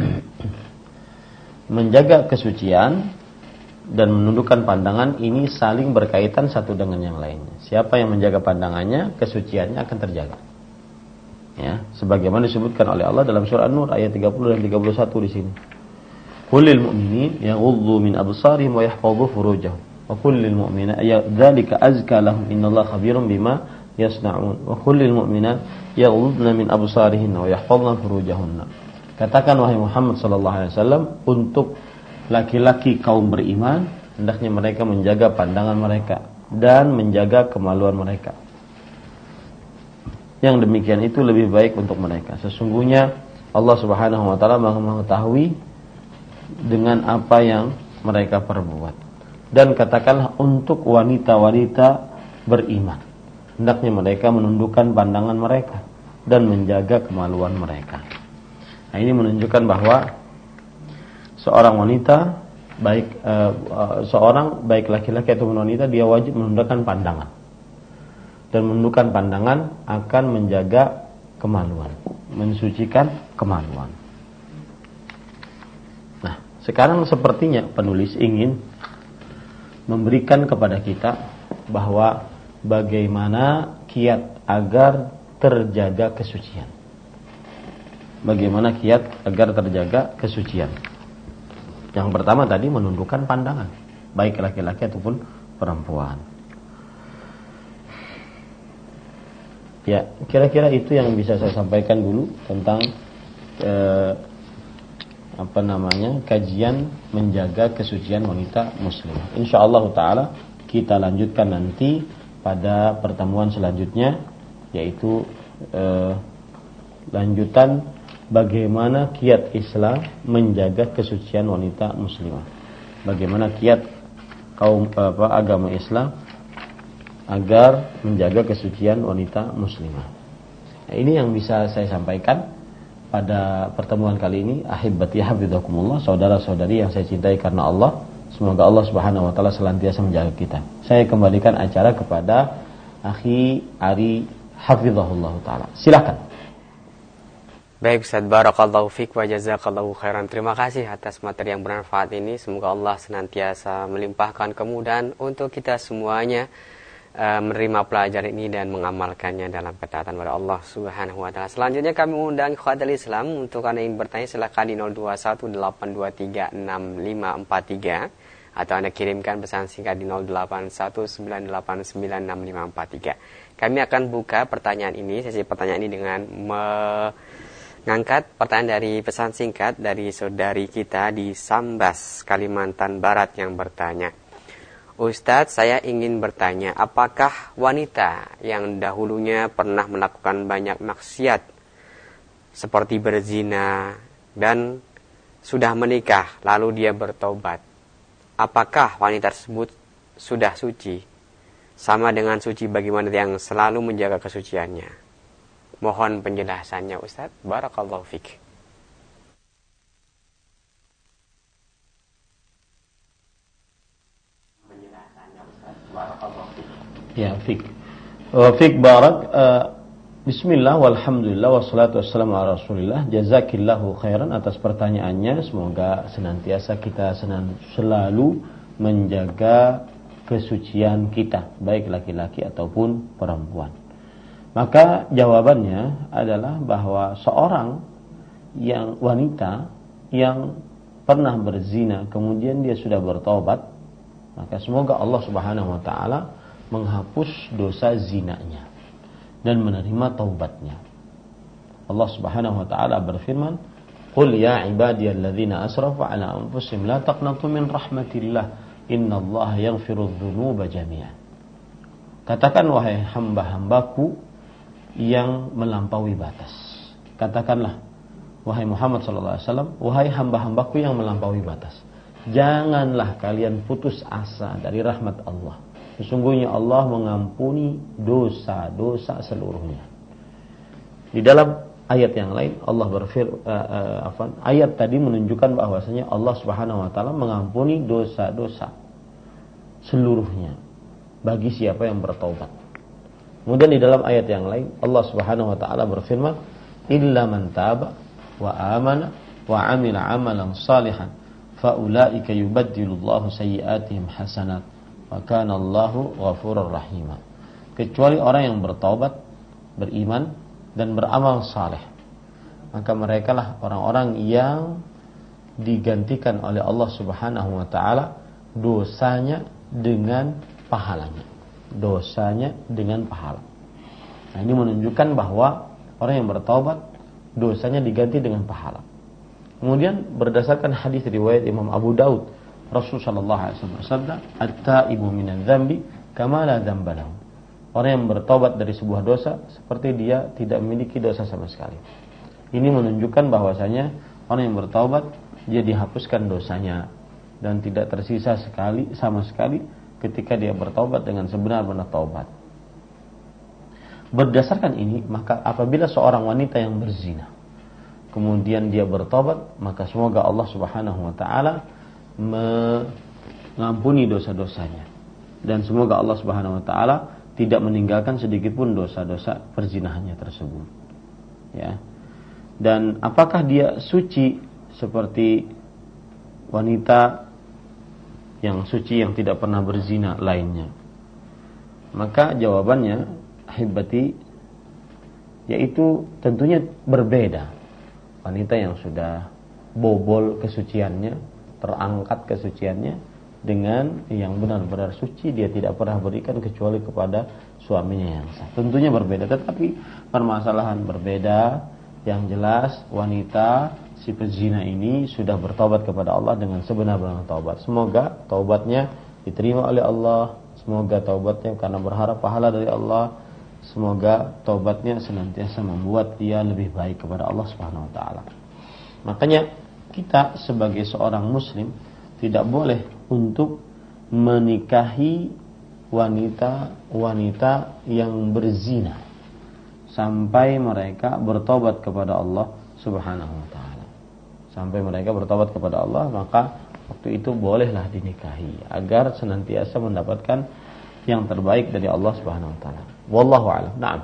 Speaker 1: Menjaga kesucian dan menundukkan pandangan ini saling berkaitan satu dengan yang lainnya. Siapa yang menjaga pandangannya, kesuciannya akan terjaga. Ya, sebagaimana disebutkan oleh Allah dalam surah An-Nur ayat 30 dan 31 di sini. Qul lil mu'minin yaghuddu min absarihim wa yahfazu furujahum. Wa qul lil mu'minati dzalika azka lahum innallaha khabirum bima yasna'un. Wa qul lil mu'minati yaghuddna min absarihinna wa yahfazna furujahunna. Katakan wahai Muhammad sallallahu alaihi wasallam untuk laki-laki kaum beriman, hendaknya mereka menjaga pandangan mereka dan menjaga kemaluan mereka. Yang demikian itu lebih baik untuk mereka. Sesungguhnya Allah Subhanahu wa taala mengetahui dengan apa yang mereka perbuat. Dan katakanlah untuk wanita-wanita beriman, hendaknya mereka menundukkan pandangan mereka dan menjaga kemaluan mereka. Nah, ini menunjukkan bahwa seorang wanita baik laki-laki ataupun wanita, dia wajib menundukkan pandangan. Dan menundukkan pandangan akan menjaga kemaluan, mensucikan kemaluan. Nah, sekarang sepertinya penulis ingin memberikan kepada kita bahwa bagaimana kiat agar terjaga kesucian. Bagaimana kiat agar terjaga kesucian. Yang pertama tadi menundukkan pandangan, baik laki-laki ataupun perempuan. Ya, kira-kira itu yang bisa saya sampaikan dulu tentang kajian menjaga kesucian wanita muslimah. Insyaallah taala kita lanjutkan nanti pada pertemuan selanjutnya, yaitu lanjutan bagaimana kiat Islam menjaga kesucian wanita muslimah. Bagaimana kiat agama Islam agar menjaga kesucian wanita muslimah. Nah, ini yang bisa saya sampaikan pada pertemuan kali ini. Ahibati hafizakumullah, saudara-saudari yang saya cintai karena Allah. Semoga Allah Subhanahu wa taala senantiasa menjaga kita. Saya kembalikan acara kepada Akhi Ari hafizahullah taala. Silakan.
Speaker 2: Baik Ustaz, barakallahu fiik wa jazakallahu khairan. Terima kasih atas materi yang bermanfaat ini. Semoga Allah senantiasa melimpahkan kemudahan untuk kita semuanya menerima pelajaran ini dan mengamalkannya dalam ketaatan kepada Allah Subhanahu wa taala. Selanjutnya kami mengundang ikhwatul Islam untuk Anda yang bertanya silakan di 0218236543 atau Anda kirimkan pesan singkat di 0819896543. Kami akan buka pertanyaan ini, sesi pertanyaan ini dengan mengangkat pertanyaan dari pesan singkat dari saudari kita di Sambas, Kalimantan Barat yang bertanya. Ustadz, saya ingin bertanya, apakah wanita yang dahulunya pernah melakukan banyak maksiat seperti berzina dan sudah menikah lalu dia bertobat, apakah wanita tersebut sudah suci sama dengan suci bagi wanita yang selalu menjaga kesuciannya? Mohon penjelasannya Ustadz. Barakallahu fiik.
Speaker 1: Ya, fiik. Fiik barak. Bismillah walhamdulillah wassalatu wassalamu ala Rasulillah. Jazakillahu khairan atas pertanyaannya. Semoga senantiasa kita selalu menjaga kesucian kita, baik laki-laki ataupun perempuan. Maka jawabannya adalah bahwa seorang wanita yang pernah berzina kemudian dia sudah bertobat, maka semoga Allah Subhanahu wa taala menghapus dosa zinanya dan menerima taubatnya. Allah Subhanahu wa taala berfirman, "Qul ya ibadiyalladzina asrafu ala anfusihim la taqnatu min rahmatillah, innallaha yaghfirudz dzunuba jami'an." Katakan wahai hamba-hambaku yang melampaui batas. Katakanlah wahai Muhammad sallallahu alaihi wasallam, wahai hamba-hambaku yang melampaui batas. Janganlah kalian putus asa dari rahmat Allah. Sesungguhnya Allah mengampuni dosa-dosa seluruhnya. Di dalam ayat yang lain Allah ayat tadi menunjukkan bahwasanya Allah Subhanahu wa taala mengampuni dosa-dosa seluruhnya bagi siapa yang bertaubat. Kemudian di dalam ayat yang lain Allah Subhanahu wa taala berfirman, "Illa man taba wa amana wa 'amila 'amalan shalihan faulaika yubaddilullahu sayyi'atihim hasanat wa kana Allahu ghafurur rahim." Kecuali orang yang bertaubat, beriman dan beramal saleh, maka merekalah orang-orang yang digantikan oleh Allah Subhanahu wa taala dosanya dengan pahalanya. Dosanya dengan pahala. Nah, ini menunjukkan bahwa orang yang bertaubat dosanya diganti dengan pahala. Kemudian berdasarkan hadis riwayat Imam Abu Daud, Rasulullah sallallahu alaihi wasallam bersabda, "At-taibu minadz dzambi kama la dzamba lahu." Orang yang bertaubat dari sebuah dosa seperti dia tidak memiliki dosa sama sekali. Ini menunjukkan bahwasanya orang yang bertaubat dia dihapuskan dosanya dan tidak tersisa sama sekali ketika dia bertaubat dengan sebenar-benar taubat. Berdasarkan ini, maka apabila seorang wanita yang berzina kemudian dia bertaubat, maka semoga Allah Subhanahu wa taala mengampuni dosa-dosanya dan semoga Allah Subhanahu wa taala tidak meninggalkan sedikit pun dosa-dosa perzinahannya tersebut. Ya. Dan apakah dia suci seperti wanita yang suci yang tidak pernah berzina lainnya? Maka jawabannya, ahibati, yaitu tentunya berbeda. Wanita yang sudah bobol kesuciannya, terangkat kesuciannya, dengan yang benar-benar suci, dia tidak pernah berikan kecuali kepada suaminya yang sah. Tentunya berbeda, tetapi permasalahan berbeda. Yang jelas wanita si pezina ini sudah bertobat kepada Allah dengan sebenar-benar taubat. Semoga taubatnya diterima oleh Allah. Semoga taubatnya karena berharap pahala dari Allah. Semoga taubatnya senantiasa membuat dia lebih baik kepada Allah Subhanahu wa taala. Makanya kita sebagai seorang muslim tidak boleh untuk menikahi wanita-wanita yang berzina sampai mereka bertobat kepada Allah Subhanahu wa taala. Sampai mereka bertobat kepada Allah, maka waktu itu bolehlah dinikahi agar senantiasa mendapatkan yang terbaik dari Allah Subhanahu wa taala. Wallahu a'lam. Na'am.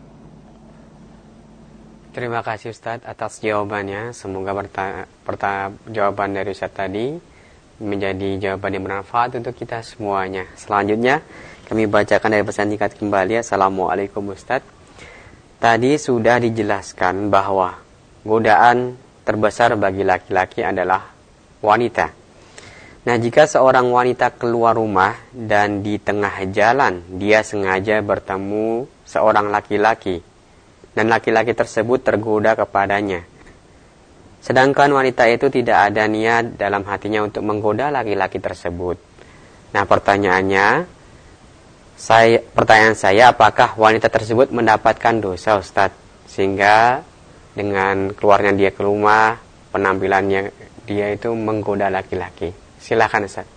Speaker 2: Terima kasih Ustaz atas jawabannya. Semoga jawaban dari Ustaz tadi menjadi jawaban yang bermanfaat untuk kita semuanya. Selanjutnya kami bacakan dari pesan singkat kembali. Assalamualaikum Ustaz. Tadi sudah dijelaskan bahwa godaan terbesar bagi laki-laki adalah wanita. Nah, jika seorang wanita keluar rumah dan di tengah jalan dia sengaja bertemu seorang laki-laki dan laki-laki tersebut tergoda kepadanya, sedangkan wanita itu tidak ada niat dalam hatinya untuk menggoda laki-laki tersebut. Nah, pertanyaan saya, apakah wanita tersebut mendapatkan dosa Ustadz? Sehingga dengan keluarnya dia ke rumah, penampilannya dia itu menggoda laki-laki. Silakan Ustadz.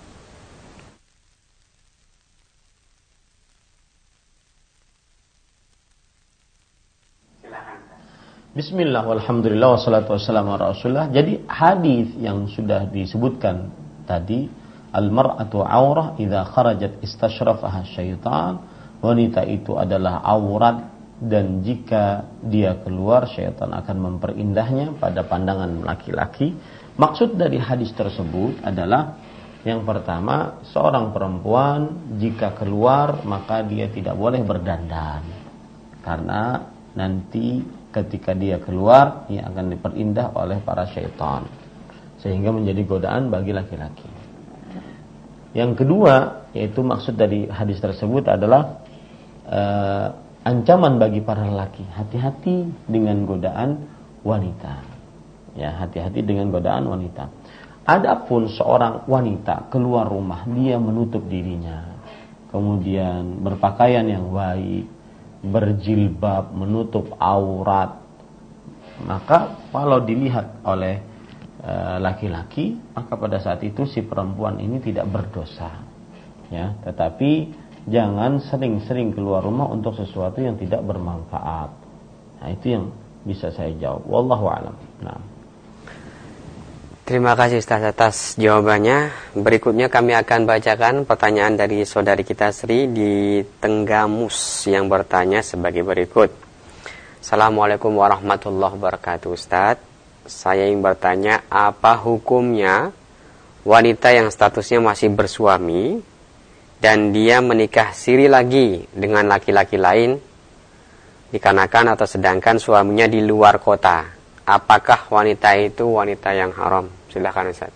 Speaker 1: Bismillah, walhamdulillah, wassalatu wassalamu ala rasulullah. Jadi hadis yang sudah disebutkan tadi, al-mar'atu aurah idza kharajat istashrafaha syaitan, wanita itu adalah aurat dan jika dia keluar syaitan akan memperindahnya pada pandangan laki-laki. Maksud dari hadis tersebut adalah yang pertama, seorang perempuan jika keluar maka dia tidak boleh berdandan, karena nanti ketika dia keluar ia akan diperindah oleh para syaitan sehingga menjadi godaan bagi laki-laki. Yang kedua, yaitu maksud dari hadis tersebut adalah ancaman bagi para lelaki. Hati-hati dengan godaan wanita. Ya, hati-hati dengan godaan wanita. Adapun seorang wanita keluar rumah, dia menutup dirinya, kemudian berpakaian yang baik, berjilbab, menutup aurat, maka kalau dilihat oleh laki-laki, maka pada saat itu si perempuan ini tidak berdosa. Ya, tetapi jangan sering-sering keluar rumah untuk sesuatu yang tidak bermanfaat. Nah, itu yang bisa saya jawab. Wallahu a'lam. Nah.
Speaker 2: Terima kasih Ustaz atas jawabannya. Berikutnya kami akan bacakan pertanyaan dari saudari kita Sri di Tenggamus yang bertanya sebagai berikut. Assalamualaikum warahmatullahi wabarakatuh Ustaz. Saya ingin bertanya, apa hukumnya wanita yang statusnya masih bersuami dan dia menikah siri lagi dengan laki-laki lain dikarenakan atau sedangkan suaminya di luar kota? Apakah wanita itu wanita yang haram? Silakan Ustaz.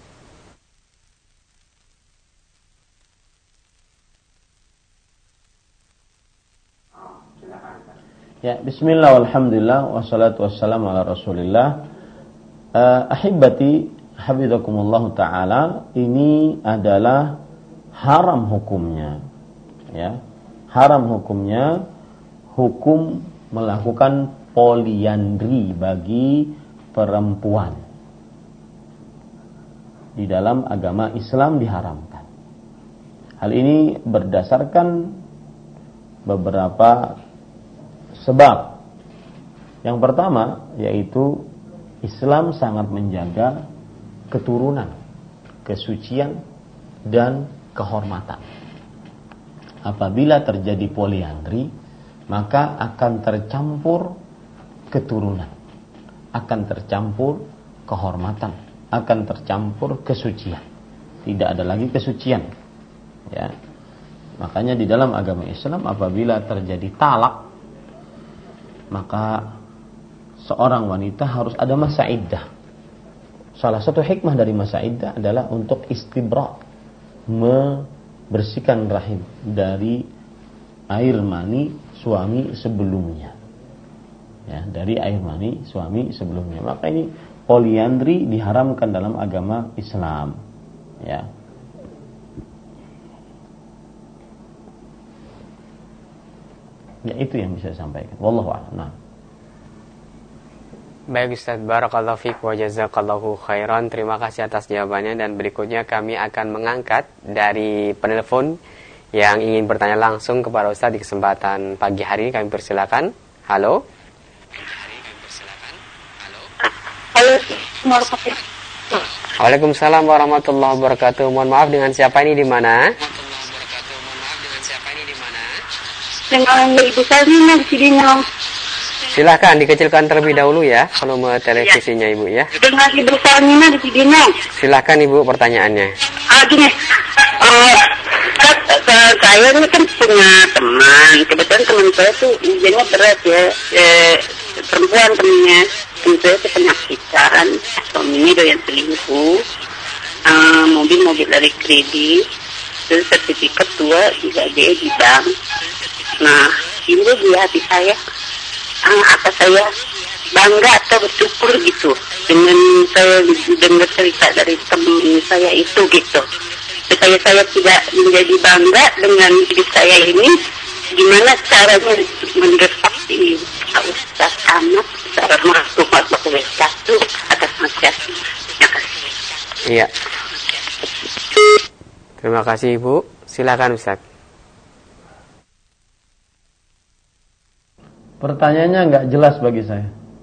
Speaker 1: Ya, bismillah walhamdulillah wassalatu wassalamu ala Rasulillah. Ahibati hafizakumullah taala, ini adalah haram hukumnya. Ya. Haram hukumnya hukum melakukan poliandri bagi perempuan. Di dalam agama Islam diharamkan. Hal ini berdasarkan beberapa sebab. Yang pertama yaitu Islam sangat menjaga keturunan, kesucian dan kehormatan. Apabila terjadi poliandri, maka akan tercampur keturunan, akan tercampur kehormatan, akan tercampur kesucian. Tidak ada lagi kesucian. Ya. Makanya di dalam agama Islam apabila terjadi talak, maka seorang wanita harus ada masa iddah. Salah satu hikmah dari masa iddah adalah untuk istibra', membersihkan rahim dari air mani suami sebelumnya. Ya, dari air mani suami sebelumnya. Maka ini poliandri diharamkan dalam agama Islam. Ya. Ya, itu yang bisa saya sampaikan. Wallahu a'lam. Nah.
Speaker 2: Baik Ustaz, barakallahu fiik wa jazakallahu khairan. Terima kasih atas jawabannya, dan berikutnya kami akan mengangkat dari penelpon yang ingin bertanya langsung kepada Ustaz di kesempatan pagi hari ini. Kami persilakan. Halo. Waalaikumsalam warahmatullahi wabarakatuh. Mohon maaf, dengan siapa ini, di mana?
Speaker 3: Dengan Ibu Salmina di sini.
Speaker 2: Silahkan dikecilkan terlebih dahulu ya volume televisinya Ibu ya.
Speaker 3: Dengan Ibu Salmina di sini.
Speaker 2: Silahkan Ibu pertanyaannya.
Speaker 3: Gini, saya ini kan punya teman. Kebetulan teman saya tuh ujiannya berat ya. Perempuan temennya. Teman saya tuh penyakitan. Suaminya doyan selingkuh. Mobil dari kredit. Terus sertifikat tua juga dia di bank. Nah, ini di hati saya, apa saya bangga atau bersyukur gitu dengan saya dengar cerita dari teman saya itu gitu. Supaya saya tidak menjadi bangga dengan diri saya ini, gimana caranya mendekati Ustaz Ahmad secara warahmatullahi wabarakatuh atas nasihatnya. Terima kasih.
Speaker 2: Iya. Terima kasih Ibu. Silakan Ustaz.
Speaker 1: Pertanyaannya nggak jelas bagi saya.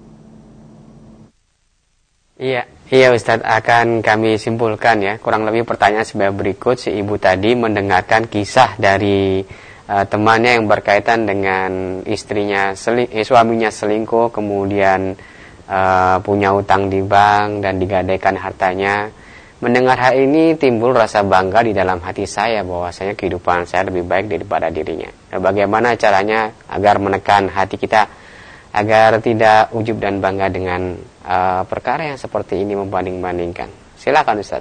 Speaker 2: Iya Ustaz, akan kami simpulkan ya. Kurang lebih pertanyaan sebagai berikut. Si ibu tadi mendengarkan kisah dari temannya yang berkaitan dengan suaminya selingkuh, kemudian punya utang di bank dan digadaikan hartanya. Mendengar hal ini timbul rasa bangga di dalam hati saya bahwasanya kehidupan saya lebih baik daripada dirinya. Dan bagaimana caranya agar menekan hati kita agar tidak ujub dan bangga dengan perkara yang seperti ini, membanding-bandingkan. Silakan Ustaz.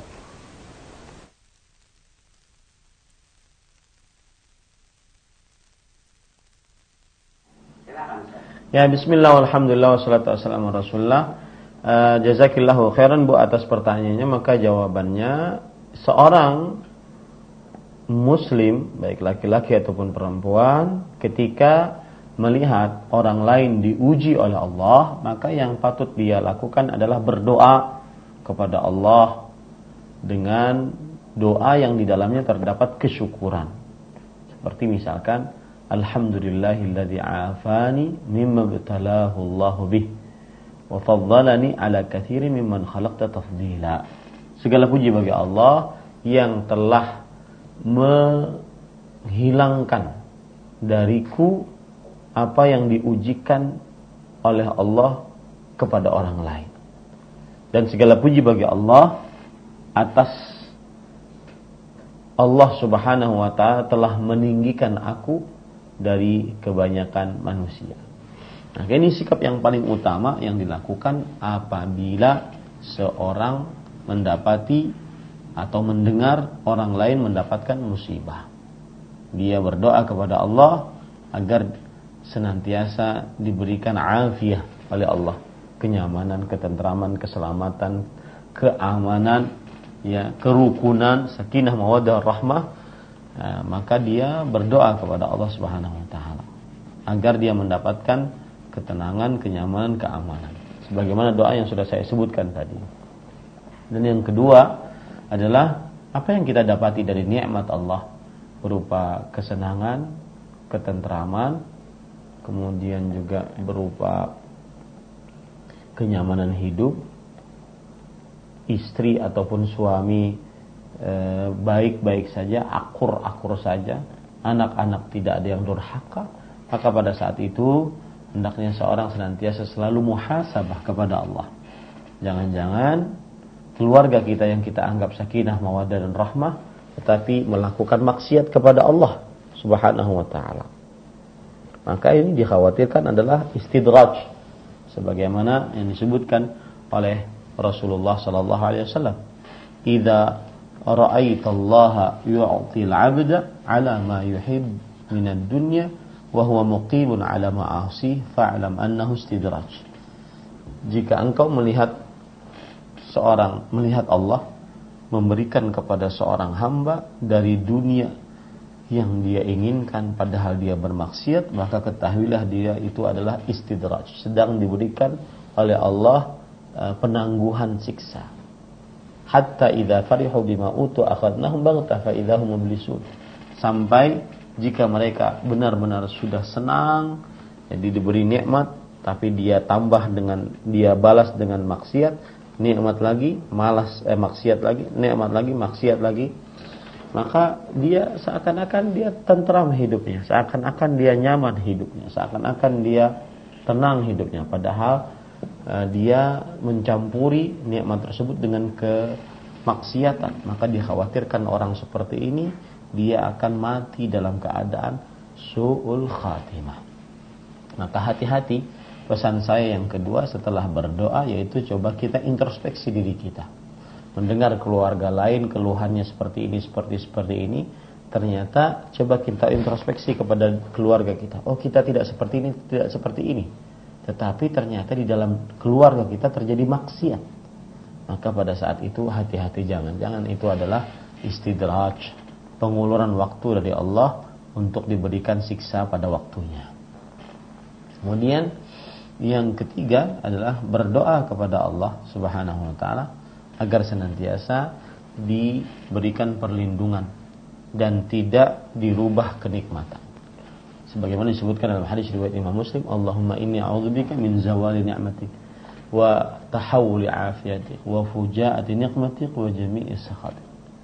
Speaker 1: Ya, bismillah walhamdulillah wassalatu wassalamu ala Rasulillah. Jazakillahu khairan Bu atas pertanyaannya. Maka jawabannya, seorang muslim baik laki-laki ataupun perempuan ketika melihat orang lain diuji oleh Allah, maka yang patut dia lakukan adalah berdoa kepada Allah dengan doa yang di dalamnya terdapat kesyukuran. Seperti misalkan alhamdulillahilladzi afani mimma btalahu Allahu bih, wa faddalani ala katsirin mimman khalaqta tafdila. Segala puji bagi Allah yang telah menghilangkan dariku apa yang diujikan oleh Allah kepada orang lain. Dan segala puji bagi Allah atas Allah Subhanahu wa ta'ala telah meninggikan aku dari kebanyakan manusia. Nah, ini sikap yang paling utama yang dilakukan apabila seorang mendapati atau mendengar orang lain mendapatkan musibah. Dia berdoa kepada Allah agar senantiasa diberikan afiah oleh Allah, kenyamanan, ketentraman, keselamatan, keamanan, ya, kerukunan, sakinah, mawaddah, rahmah. Maka dia berdoa kepada Allah Subhanahu wa taala agar dia mendapatkan ketenangan, kenyamanan, keamanan. Sebagaimana doa yang sudah saya sebutkan tadi. Dan yang kedua adalah apa yang kita dapati dari nikmat Allah berupa kesenangan, ketentraman, kemudian juga berupa kenyamanan hidup, istri ataupun suami baik-baik saja, akur-akur saja, anak-anak tidak ada yang durhaka, maka pada saat itu hendaknya seorang senantiasa selalu muhasabah kepada Allah. Jangan-jangan keluarga kita yang kita anggap sakinah, mawaddah dan rahmah, tetapi melakukan maksiat kepada Allah Subhanahu wa ta'ala. Maka ini dikhawatirkan adalah istidraj, sebagaimana yang disebutkan oleh Rasulullah sallallahu alaihi wasallam, "Idza ra'aita Allah yu'ti al-'abda 'ala ma yuhib min ad-dunya wa huwa muqimun 'ala ma'asi fa'lam annahu istidraj." Jika engkau melihat Allah memberikan kepada seorang hamba dari dunia yang dia inginkan padahal dia bermaksiat, maka ketahuilah dia itu adalah istidraj, sedang diberikan oleh Allah penangguhan siksa. Hatta idza farihu bima utu akhadnahum baghtah fa idzahum mublisun. Sampai jika mereka benar-benar sudah senang, jadi diberi nikmat, tapi dia balas dengan maksiat, nikmat lagi, maksiat lagi, nikmat lagi, maksiat lagi, maka dia seakan-akan dia tentram hidupnya, seakan-akan dia nyaman hidupnya, seakan-akan dia tenang hidupnya, padahal dia mencampuri nikmat tersebut dengan kemaksiatan. Maka dikhawatirkan orang seperti ini dia akan mati dalam keadaan su'ul khatimah. Maka hati-hati. Pesan saya yang kedua setelah berdoa yaitu coba kita introspeksi diri kita. Mendengar keluarga lain keluhannya seperti ini, ternyata coba kita introspeksi kepada keluarga kita. Oh, kita tidak seperti ini. Tetapi ternyata di dalam keluarga kita terjadi maksiat. Maka pada saat itu hati-hati, jangan itu adalah istidraj, penguluran waktu dari Allah untuk diberikan siksa pada waktunya. Kemudian yang ketiga adalah berdoa kepada Allah Subhanahu wa taala agar senantiasa diberikan perlindungan dan tidak dirubah kenikmatan. Sebagaimana disebutkan dalam hadis riwayat Imam Muslim, Allahumma inni a'udzubika min zawali ni'matik wa tahawuli afiyatik wa fujaati niqmatik wa jami'i sakhatik.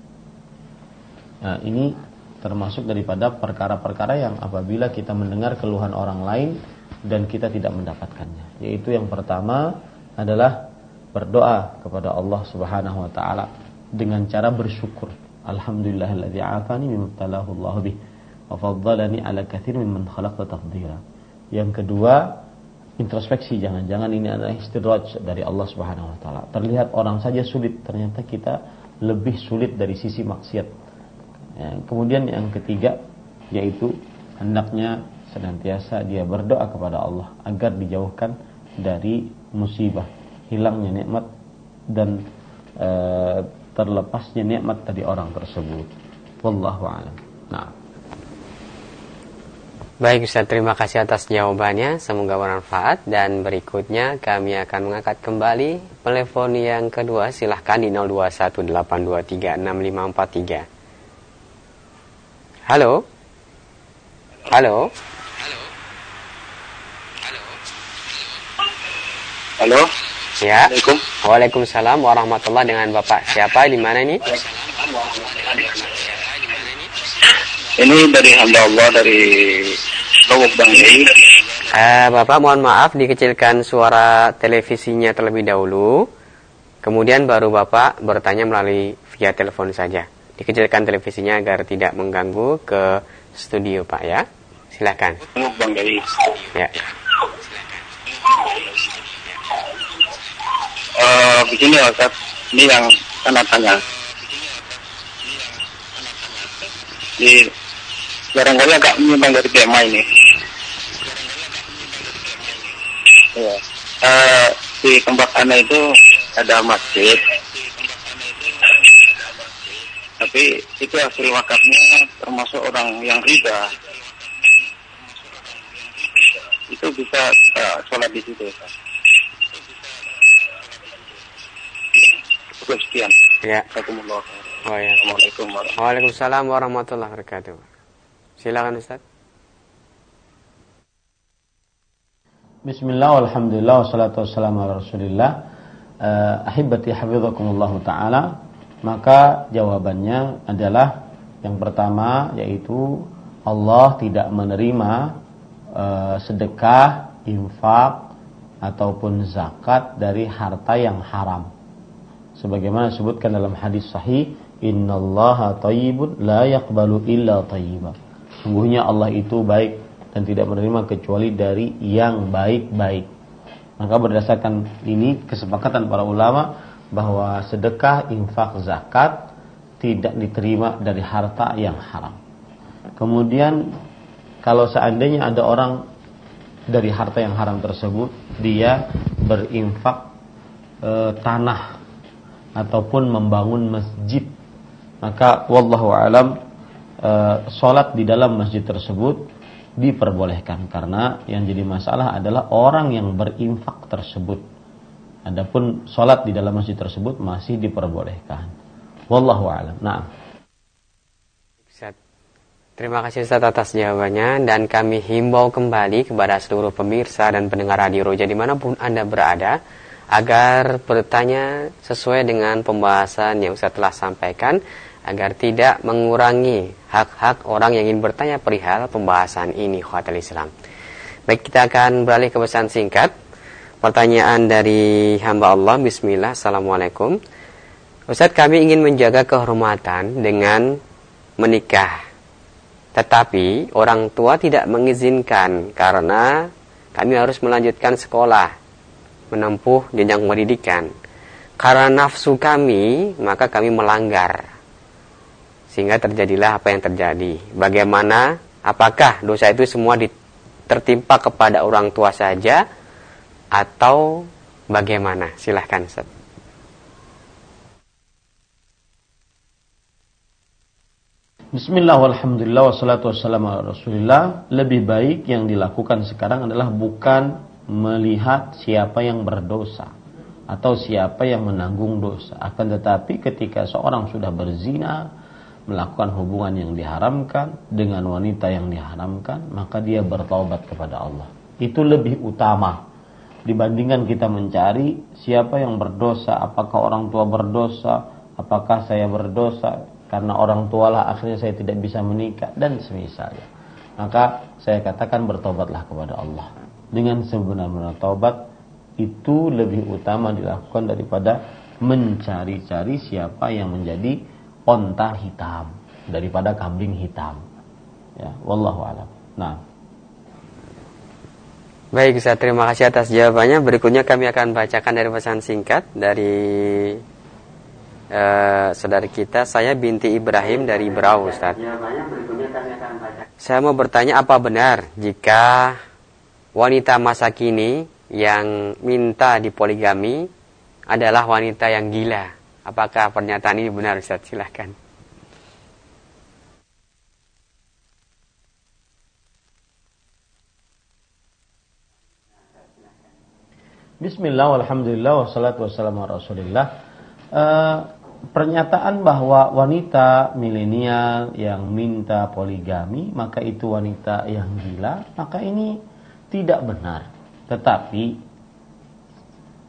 Speaker 1: Nah, ini termasuk daripada perkara-perkara yang apabila kita mendengar keluhan orang lain dan kita tidak mendapatkannya. Yaitu yang pertama adalah berdoa kepada Allah Subhanahu wa taala dengan cara bersyukur. Alhamdulillahilladzi 'afani mimma ibtalahu Allah bih wa faddalani 'ala katsirin mimman khalaqa tafdila. Yang kedua, introspeksi, jangan-jangan ini adalah istidraj dari Allah Subhanahu wa taala. Terlihat orang saja sulit, ternyata kita lebih sulit dari sisi maksiat. Kemudian yang ketiga yaitu hendaknya senantiasa dia berdoa kepada Allah agar dijauhkan dari musibah, hilangnya nikmat dan terlepasnya nikmat dari orang tersebut. Wallahu a'lam. Nah.
Speaker 2: Baik Ustaz, terima kasih atas jawabannya, semoga bermanfaat. Dan berikutnya kami akan mengangkat kembali telepon yang kedua. Silahkan di 0218236543. Halo. Halo.
Speaker 3: Halo.
Speaker 2: Ya.
Speaker 3: Assalamualaikum.
Speaker 2: Waalaikumsalam warahmatullahi. Dengan Bapak siapa? Di mana ini?
Speaker 3: Ini dari hamba Allah dari Lombok Bang Yai.
Speaker 2: Bapak mohon maaf dikecilkan suara televisinya terlebih dahulu. Kemudian baru Bapak bertanya melalui via telepon saja. Dikecilkan televisinya agar tidak mengganggu ke studio Pak ya. Silakan.
Speaker 3: Lombok Bang Yai.
Speaker 2: Ya.
Speaker 3: Begini ya Ustaz, ini yang saya tanya. Di barangkali agak menyimpang dari tema ini. Ya. Di tempat Anda itu ada masjid, tapi itu hasil wakafnya termasuk orang yang riba. Itu bisa kita sholat di situ, Ustaz. Sekian.
Speaker 2: Ya.
Speaker 3: Assalamualaikum.
Speaker 2: Oh ya.
Speaker 3: Assalamualaikum warahmatullahi
Speaker 2: Waalaikumsalam warahmatullahi wabarakatuh. Silakan Ustaz.
Speaker 1: Bismillah, walhamdulillah, wassalatu wassalamu ala rasulillah. Ahibati hafizakumullah ta'ala. Maka jawabannya adalah yang pertama, yaitu Allah tidak menerima sedekah, infak ataupun zakat dari harta yang haram. Sebagaimana disebutkan dalam hadis sahih, innallaha thayyibun la yaqbalu illa thayyiban. Sungguhnya Allah itu baik dan tidak menerima kecuali dari yang baik-baik. Maka berdasarkan ini kesepakatan para ulama bahwa sedekah, infak, zakat tidak diterima dari harta yang haram. Kemudian kalau seandainya ada orang dari harta yang haram tersebut dia berinfak tanah ataupun membangun masjid, maka wallahu alam salat di dalam masjid tersebut diperbolehkan, karena yang jadi masalah adalah orang yang berinfak tersebut. Adapun salat di dalam masjid tersebut masih diperbolehkan. Wallahu alam. Nah.
Speaker 2: Terima kasih Ustaz atas jawabannya, dan kami himbau kembali kepada seluruh pemirsa dan pendengar Radio Roja dimanapun Anda berada agar bertanya sesuai dengan pembahasan yang Ustaz telah sampaikan, agar tidak mengurangi hak-hak orang yang ingin bertanya perihal pembahasan ini, khawatir Islam. Baik, kita akan beralih ke pesan singkat. Pertanyaan dari hamba Allah. Bismillah. Assalamualaikum. Ustaz, kami ingin menjaga kehormatan dengan menikah, tetapi orang tua tidak mengizinkan karena kami harus melanjutkan sekolah, menempuh jenjang pendidikan. Karena nafsu kami, maka kami melanggar, sehingga terjadilah apa yang terjadi. Bagaimana? Apakah dosa itu semua tertimpa kepada orang tua saja atau bagaimana? Silahkan Ustaz.
Speaker 1: Bismillah, walhamdulillah, wassalatu wassalamu ala rasulillah. Lebih baik yang dilakukan sekarang adalah bukan melihat siapa yang berdosa atau siapa yang menanggung dosa. Akan tetapi ketika seorang sudah berzina, melakukan hubungan yang diharamkan dengan wanita yang diharamkan, maka dia bertaubat kepada Allah. Itu lebih utama dibandingkan kita mencari siapa yang berdosa, apakah orang tua berdosa, apakah saya berdosa, karena orang tualah akhirnya saya tidak bisa menikah dan semisalnya. Maka saya katakan bertobatlah kepada Allah. Dengan sebenar-benar taubat itu lebih utama dilakukan daripada mencari-cari siapa yang menjadi onta hitam daripada kambing hitam. Ya, wallahu a'lam. Nah.
Speaker 2: Baik, Ustaz, terima kasih atas jawabannya. Berikutnya kami akan bacakan dari pesan singkat dari saudara kita, saya binti Ibrahim dari Berau, Ustaz. Saya mau bertanya, apa benar jika wanita masa kini yang minta dipoligami adalah wanita yang gila? Apakah pernyataan ini benar, Ustaz? Silahkan.
Speaker 1: Bismillah, walhamdulillah, wassalatu wassalamu ala rasulillah. Pernyataan bahwa wanita milenial yang minta poligami maka itu wanita yang gila, maka ini tidak benar. Tetapi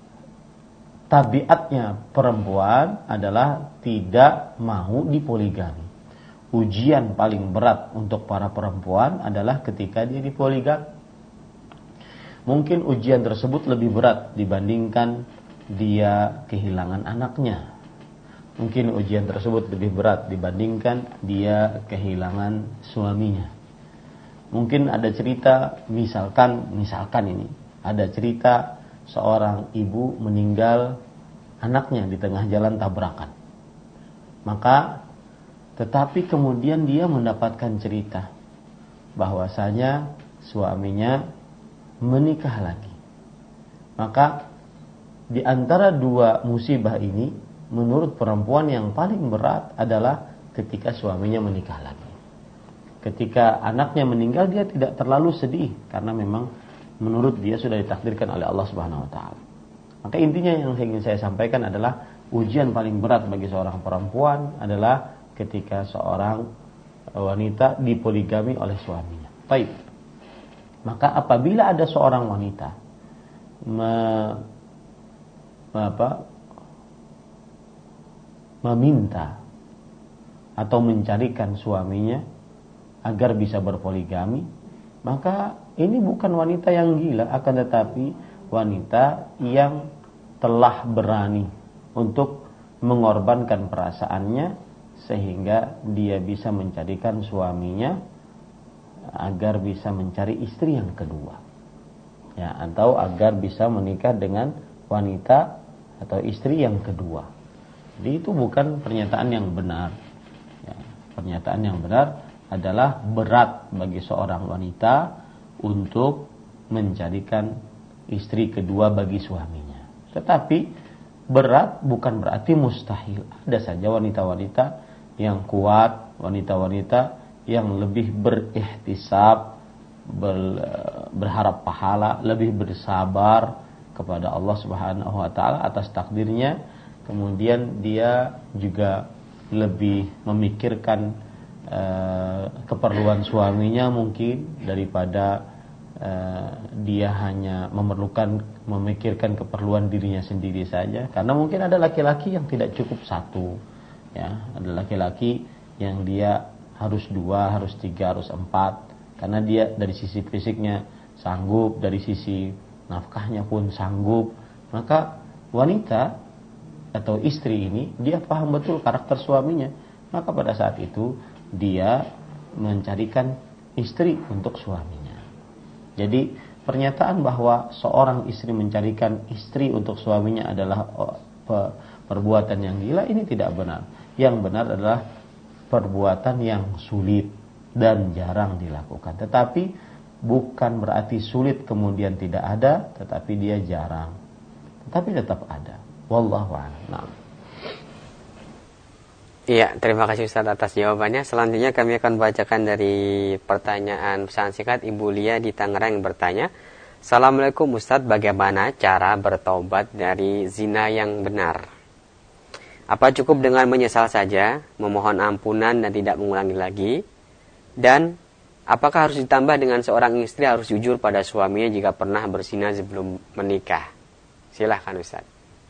Speaker 1: tabiatnya perempuan adalah tidak mau dipoligami. Ujian paling berat untuk para perempuan adalah ketika dia dipoligami. Mungkin ujian tersebut lebih berat dibandingkan dia kehilangan anaknya. Mungkin ujian tersebut lebih berat dibandingkan dia kehilangan suaminya. Mungkin ada cerita, misalkan ini, ada cerita seorang ibu meninggal anaknya di tengah jalan tabrakan. Maka tetapi kemudian dia mendapatkan cerita bahwasanya suaminya menikah lagi. Maka di antara dua musibah ini, menurut perempuan yang paling berat adalah ketika suaminya menikah lagi. Ketika anaknya meninggal, dia tidak terlalu sedih karena memang menurut dia sudah ditakdirkan oleh Allah Subhanahu wa taala. Maka intinya yang ingin saya sampaikan adalah ujian paling berat bagi seorang perempuan adalah ketika seorang wanita dipoligami oleh suaminya. Baik. Maka apabila ada seorang wanita meminta atau mencarikan suaminya agar bisa berpoligami, maka ini bukan wanita yang gila, akan tetapi wanita yang telah berani untuk mengorbankan perasaannya sehingga dia bisa mencarikan suaminya agar bisa mencari istri yang kedua, ya, atau agar bisa menikah dengan wanita atau istri yang kedua. Jadi itu bukan pernyataan yang benar. Ya, pernyataan yang benar adalah berat bagi seorang wanita untuk mencarikan istri kedua bagi suaminya. Tetapi berat bukan berarti mustahil. Ada saja wanita-wanita yang kuat, wanita-wanita yang lebih berihtisab, berharap pahala, lebih bersabar kepada Allah Subhanahu wa taala atas takdirnya. Kemudian dia juga lebih memikirkan keperluan suaminya mungkin daripada dia hanya memikirkan keperluan dirinya sendiri saja. Karena mungkin ada laki-laki yang tidak cukup satu, ya, ada laki-laki yang dia harus 2, harus 3, harus 4, karena dia dari sisi fisiknya sanggup, dari sisi nafkahnya pun sanggup. Maka wanita atau istri ini dia paham betul karakter suaminya, maka pada saat itu dia mencarikan istri untuk suaminya. Jadi pernyataan bahwa seorang istri mencarikan istri untuk suaminya adalah perbuatan yang gila, ini tidak benar. Yang benar adalah perbuatan yang sulit dan jarang dilakukan. Tetapi bukan berarti sulit kemudian tidak ada, tetapi dia jarang. Tetapi tetap ada. Wallahu a'lam.
Speaker 2: Iya, terima kasih Ustaz atas jawabannya. Selanjutnya kami akan bacakan dari pertanyaan pesan singkat Ibu Lia di Tangerang yang bertanya, Assalamualaikum Ustaz, bagaimana cara bertobat dari zina yang benar? Apa cukup dengan menyesal saja, memohon ampunan dan tidak mengulangi lagi? Dan apakah harus ditambah dengan seorang istri harus jujur pada suaminya jika pernah berzina sebelum menikah? Silahkan Ustaz.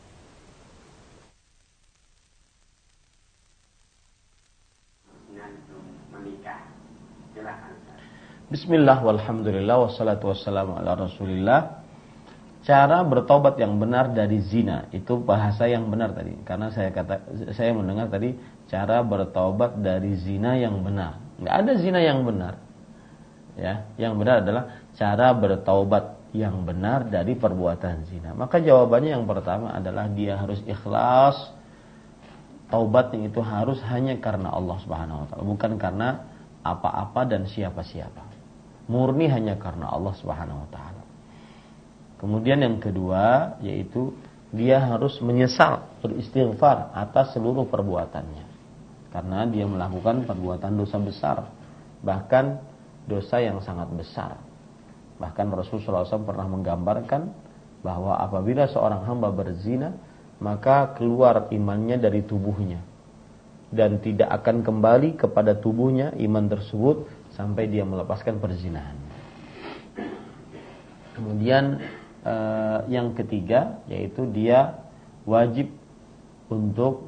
Speaker 1: Bismillah walhamdulillah wassalatu wassalamu ala rasulillah. Cara bertobat yang benar dari zina, itu bahasa yang benar tadi. Karena saya mendengar tadi cara bertobat dari zina yang benar. Enggak ada zina yang benar. Ya, yang benar adalah cara bertobat yang benar dari perbuatan zina. Maka jawabannya yang pertama adalah dia harus ikhlas. Taubatnya itu harus hanya karena Allah Subhanahu wa taala, bukan karena apa-apa dan siapa-siapa. Murni hanya karena Allah Subhanahu wa taala. Kemudian yang kedua yaitu dia harus menyesal, beristighfar atas seluruh perbuatannya. Karena dia melakukan perbuatan dosa besar, bahkan dosa yang sangat besar. Bahkan Rasulullah SAW pernah menggambarkan bahwa apabila seorang hamba berzina, maka keluar imannya dari tubuhnya dan tidak akan kembali kepada tubuhnya iman tersebut sampai dia melepaskan perzinahan. Kemudian yang ketiga yaitu dia wajib untuk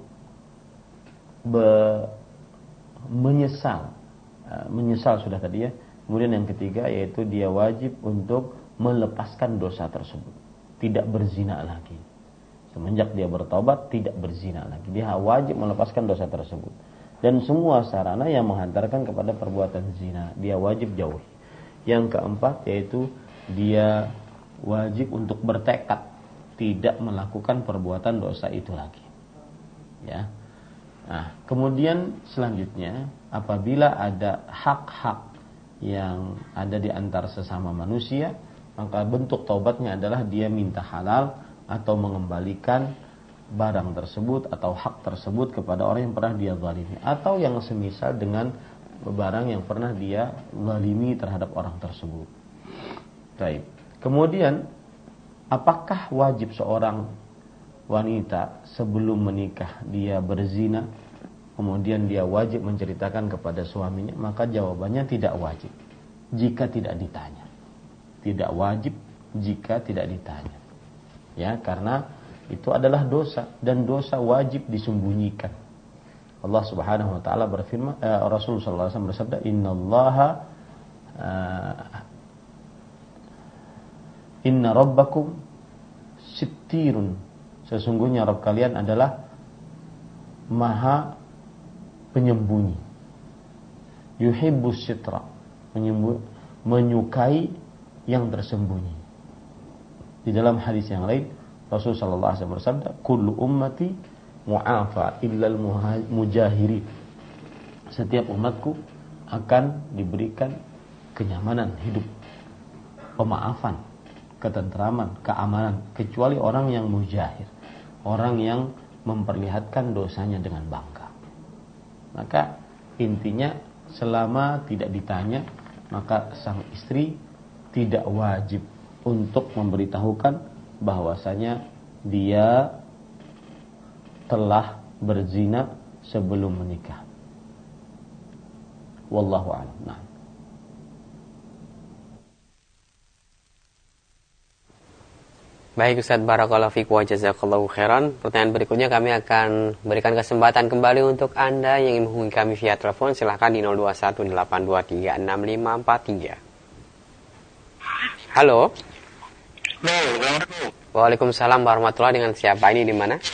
Speaker 1: menyesal sudah tadi ya. Kemudian yang ketiga yaitu dia wajib untuk melepaskan dosa tersebut, tidak berzina lagi. Semenjak dia bertobat tidak berzina lagi, dia wajib melepaskan dosa tersebut. Dan semua sarana yang menghantarkan kepada perbuatan zina dia wajib jauhi. Yang keempat yaitu dia wajib untuk bertekad tidak melakukan perbuatan dosa itu lagi. Ya. Nah, kemudian selanjutnya apabila ada hak-hak yang ada di antara sesama manusia, maka bentuk taubatnya adalah dia minta halal atau mengembalikan barang tersebut atau hak tersebut kepada orang yang pernah dia zalimi, atau yang semisal dengan barang yang pernah dia zalimi terhadap orang tersebut. Baik. Kemudian apakah wajib seorang wanita sebelum menikah dia berzina, kemudian dia wajib menceritakan kepada suaminya? Maka jawabannya tidak wajib jika tidak ditanya. Tidak wajib jika tidak ditanya. Ya, karena itu adalah dosa dan dosa wajib disembunyikan. Allah Subhanahu wa taala berfirman, Rasulullah sallallahu alaihi wasallam bersabda, Inna rabbakum sittirun. Sesungguhnya Rabb kalian adalah maha penyembunyi. Yuhibbus sitra, menyukai yang tersembunyi. Di dalam hadis yang lain Rasulullah sallallahu alaihi wasallam bersabda, kullu ummati mu'afa illal mujahirin. Setiap umatku akan diberikan kenyamanan hidup, pemaafan, ketentraman, keamanan, kecuali orang yang mujahir, orang yang memperlihatkan dosanya dengan bangga. Maka intinya selama tidak ditanya, maka sang istri tidak wajib untuk memberitahukan bahwasanya dia telah berzina sebelum menikah. Wallahu a'lam. Nah.
Speaker 2: Baik Ustaz, barakallahu fikum wa jazakallahu khairan. Pertanyaan berikutnya kami akan berikan kesempatan kembali untuk Anda yang ingin menghubungi kami via telepon. Silahkan di 0218236543. Halo. Waalaikumsalam warahmatullahi. Dengan siapa ini, di mana?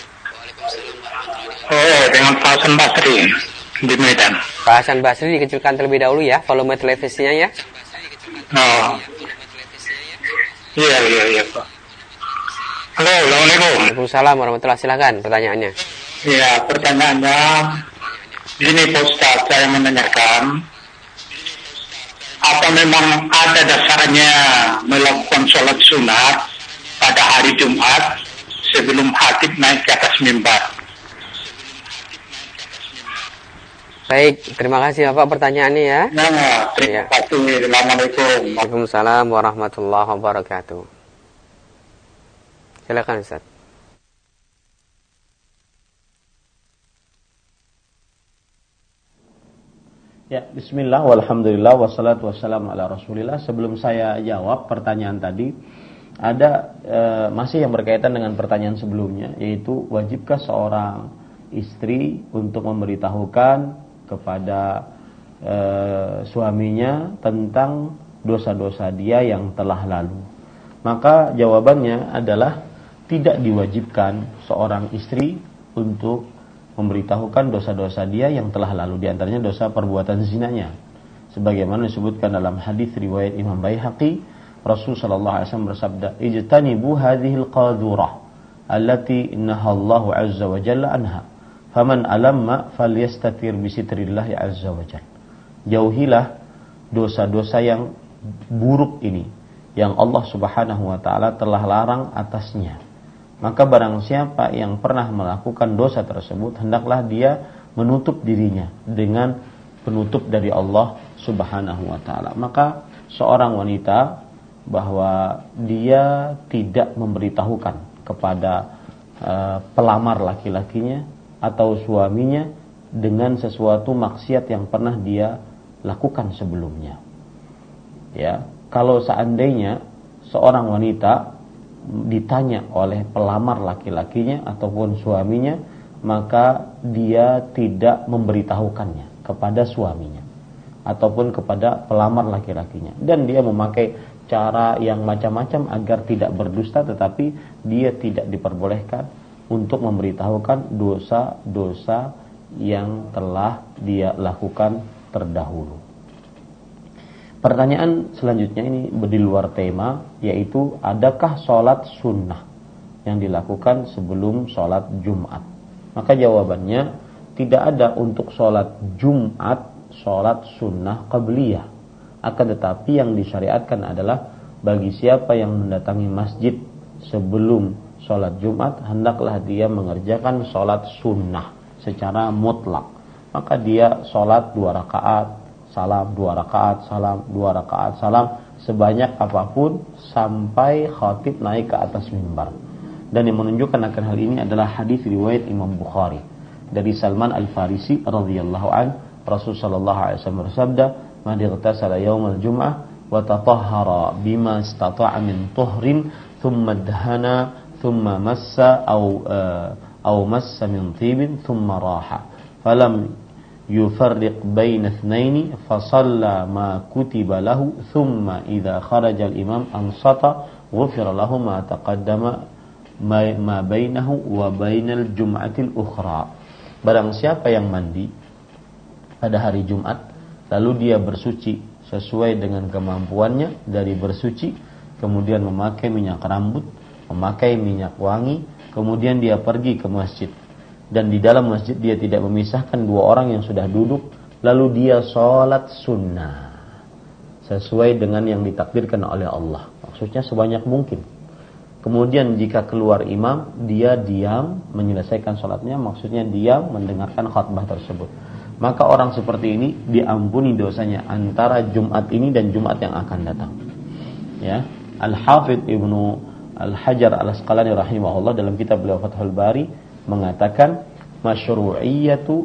Speaker 4: Dengan Pak Hasan Basri di Medan.
Speaker 2: Pak Hasan Basri, dikecilkan terlebih dahulu ya volume televisinya ya.
Speaker 4: Oh. Iya Pak. Halo, Assalamualaikum.
Speaker 2: Waalaikumsalam warahmatullahi. Silakan pertanyaannya.
Speaker 4: Iya, pertanyaannya gini Pak Ustaz, saya menanyakan, apa memang ada dasarnya melakukan sholat sunat pada hari Jumat sebelum khatib naik ke atas mimbar?
Speaker 2: Baik, terima kasih Bapak pertanyaannya ya.
Speaker 4: Nah, terima kasih. Assalamualaikum.
Speaker 2: Waalaikumsalam warahmatullahi wabarakatuh. Silakan Ustaz.
Speaker 1: Ya, bismillah, walhamdulillah, wassalatu wassalamu ala rasulillah. Sebelum saya jawab pertanyaan tadi, ada masih yang berkaitan dengan pertanyaan sebelumnya, yaitu wajibkah seorang istri untuk memberitahukan kepada suaminya tentang dosa-dosa dia yang telah lalu? Maka jawabannya adalah tidak diwajibkan seorang istri untuk memberitahukan dosa-dosa dia yang telah lalu, di antaranya dosa perbuatan zinanya. Sebagaimana disebutkan dalam hadis riwayat Imam Baihaqi, Rasul sallallahu alaihi wasallam bersabda, "Ijtanibu hadhil qadhurah allati nahallahu azza wa jalla anha. Faman alamma falyastatir bi sitrillah azza wa jalla." Jauhilah dosa-dosa yang buruk ini yang Allah Subhanahu wa taala telah larang atasnya. Maka barang siapa yang pernah melakukan dosa tersebut, hendaklah dia menutup dirinya dengan penutup dari Allah Subhanahu wa taala. Maka seorang wanita bahwa dia tidak memberitahukan kepada pelamar laki-lakinya atau suaminya dengan sesuatu maksiat yang pernah dia lakukan sebelumnya. Ya, kalau seandainya seorang wanita ditanya oleh pelamar laki-lakinya ataupun suaminya, maka dia tidak memberitahukannya kepada suaminya ataupun kepada pelamar laki-lakinya, dan dia memakai cara yang macam-macam agar tidak berdusta, tetapi dia tidak diperbolehkan untuk memberitahukan dosa-dosa yang telah dia lakukan terdahulu. Pertanyaan selanjutnya ini di luar tema, yaitu adakah sholat sunnah yang dilakukan sebelum sholat Jumat? Maka jawabannya, tidak ada untuk sholat Jumat sholat sunnah qabliyah. Akan tetapi yang disyariatkan adalah bagi siapa yang mendatangi masjid sebelum sholat Jumat, hendaklah dia mengerjakan sholat sunnah secara mutlak. Maka dia sholat 2 rakaat, salam, 2 rakaat, salam, 2 rakaat, salam, sebanyak apapun sampai khatib naik ke atas mimbar. Dan yang menunjukkan akan hal ini adalah hadis riwayat Imam Bukhari dari Salman Al-Farisi radhiyallahu anhu. Rasul sallallahu alaihi wasallam bersabda, "Man ightasala yaumal jum'ah wa tatahhara bima istata'a min tuhrin thumma dahana thumma massa aw massa min tibin thumma raha falam yufarriq baina ithnaini fa shalla ma kutiba lahu thumma idza kharaja al-imam ansata ghufira lahu ma taqaddama ma bainahu wa bainal jum'atil ukhra." Barang siapa yang mandi pada hari Jumat, lalu dia bersuci sesuai dengan kemampuannya dari bersuci, kemudian memakai minyak rambut, memakai minyak wangi, kemudian dia pergi ke masjid, dan di dalam masjid dia tidak memisahkan 2 orang yang sudah duduk, lalu dia sholat sunnah sesuai dengan yang ditakdirkan oleh Allah, maksudnya sebanyak mungkin. Kemudian jika keluar imam, dia diam menyelesaikan sholatnya, maksudnya diam mendengarkan khutbah tersebut. Maka orang seperti ini diampuni dosanya antara Jumat ini dan Jumat yang akan datang. Ya, Al-Hafidz Ibnu Al-Hajar Al-Asqalani rahimahullah dalam kitab beliau Fathul Bari mengatakan masyru'iyyatu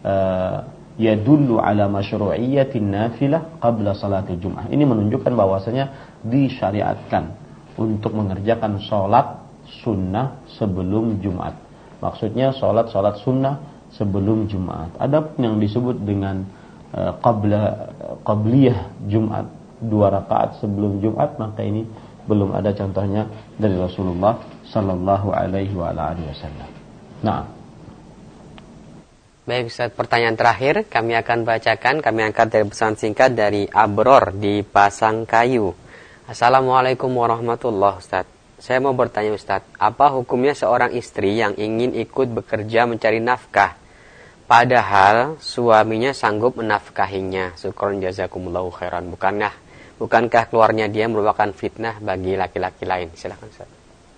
Speaker 1: yadullu ala masyru'iyyatin nafilah qabla salatil Jum'ah. Ini menunjukkan bahwasanya disyariatkan untuk mengerjakan sholat sunnah sebelum Jumat. Maksudnya sholat sunnah sebelum Jumat. Adapun yang disebut dengan qabliyah Jumat 2 rakaat sebelum Jumat, maka ini belum ada contohnya dari Rasulullah sallallahu alaihi wasallam. Nah,
Speaker 2: baik Ustaz, pertanyaan terakhir kami akan bacakan, kami angkat dari pesan singkat dari Abror di Pasangkayu. Assalamualaikum warahmatullahi Ustaz. Saya mau bertanya Ustaz, apa hukumnya seorang istri yang ingin ikut bekerja mencari nafkah padahal suaminya sanggup menafkahinya? Syukron jazakumullahu khairan. Bukankah keluarnya dia merupakan fitnah bagi laki-laki lain? Silakan Ustaz.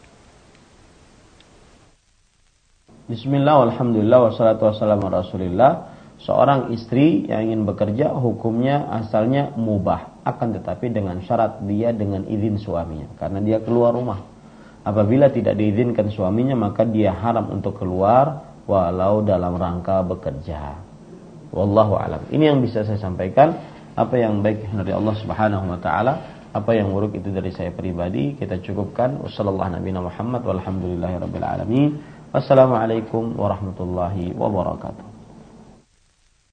Speaker 1: Bismillah, alhamdulillah, wassalatu wassalamu ala Rasulillah. Seorang istri yang ingin bekerja hukumnya asalnya mubah, akan tetapi dengan syarat dia dengan izin suaminya, karena dia keluar rumah. Apabila tidak diizinkan suaminya, maka dia haram untuk keluar walau dalam rangka bekerja. Wallahu alam. Ini yang bisa saya sampaikan. Apa yang baik dari Allah Subhanahu wa taala, apa yang buruk itu dari saya pribadi. Kita cukupkan. Wassallallahu nabiyana Muhammad walhamdulillahirabbil alamin. Wassalamualaikum warahmatullahi wabarakatuh.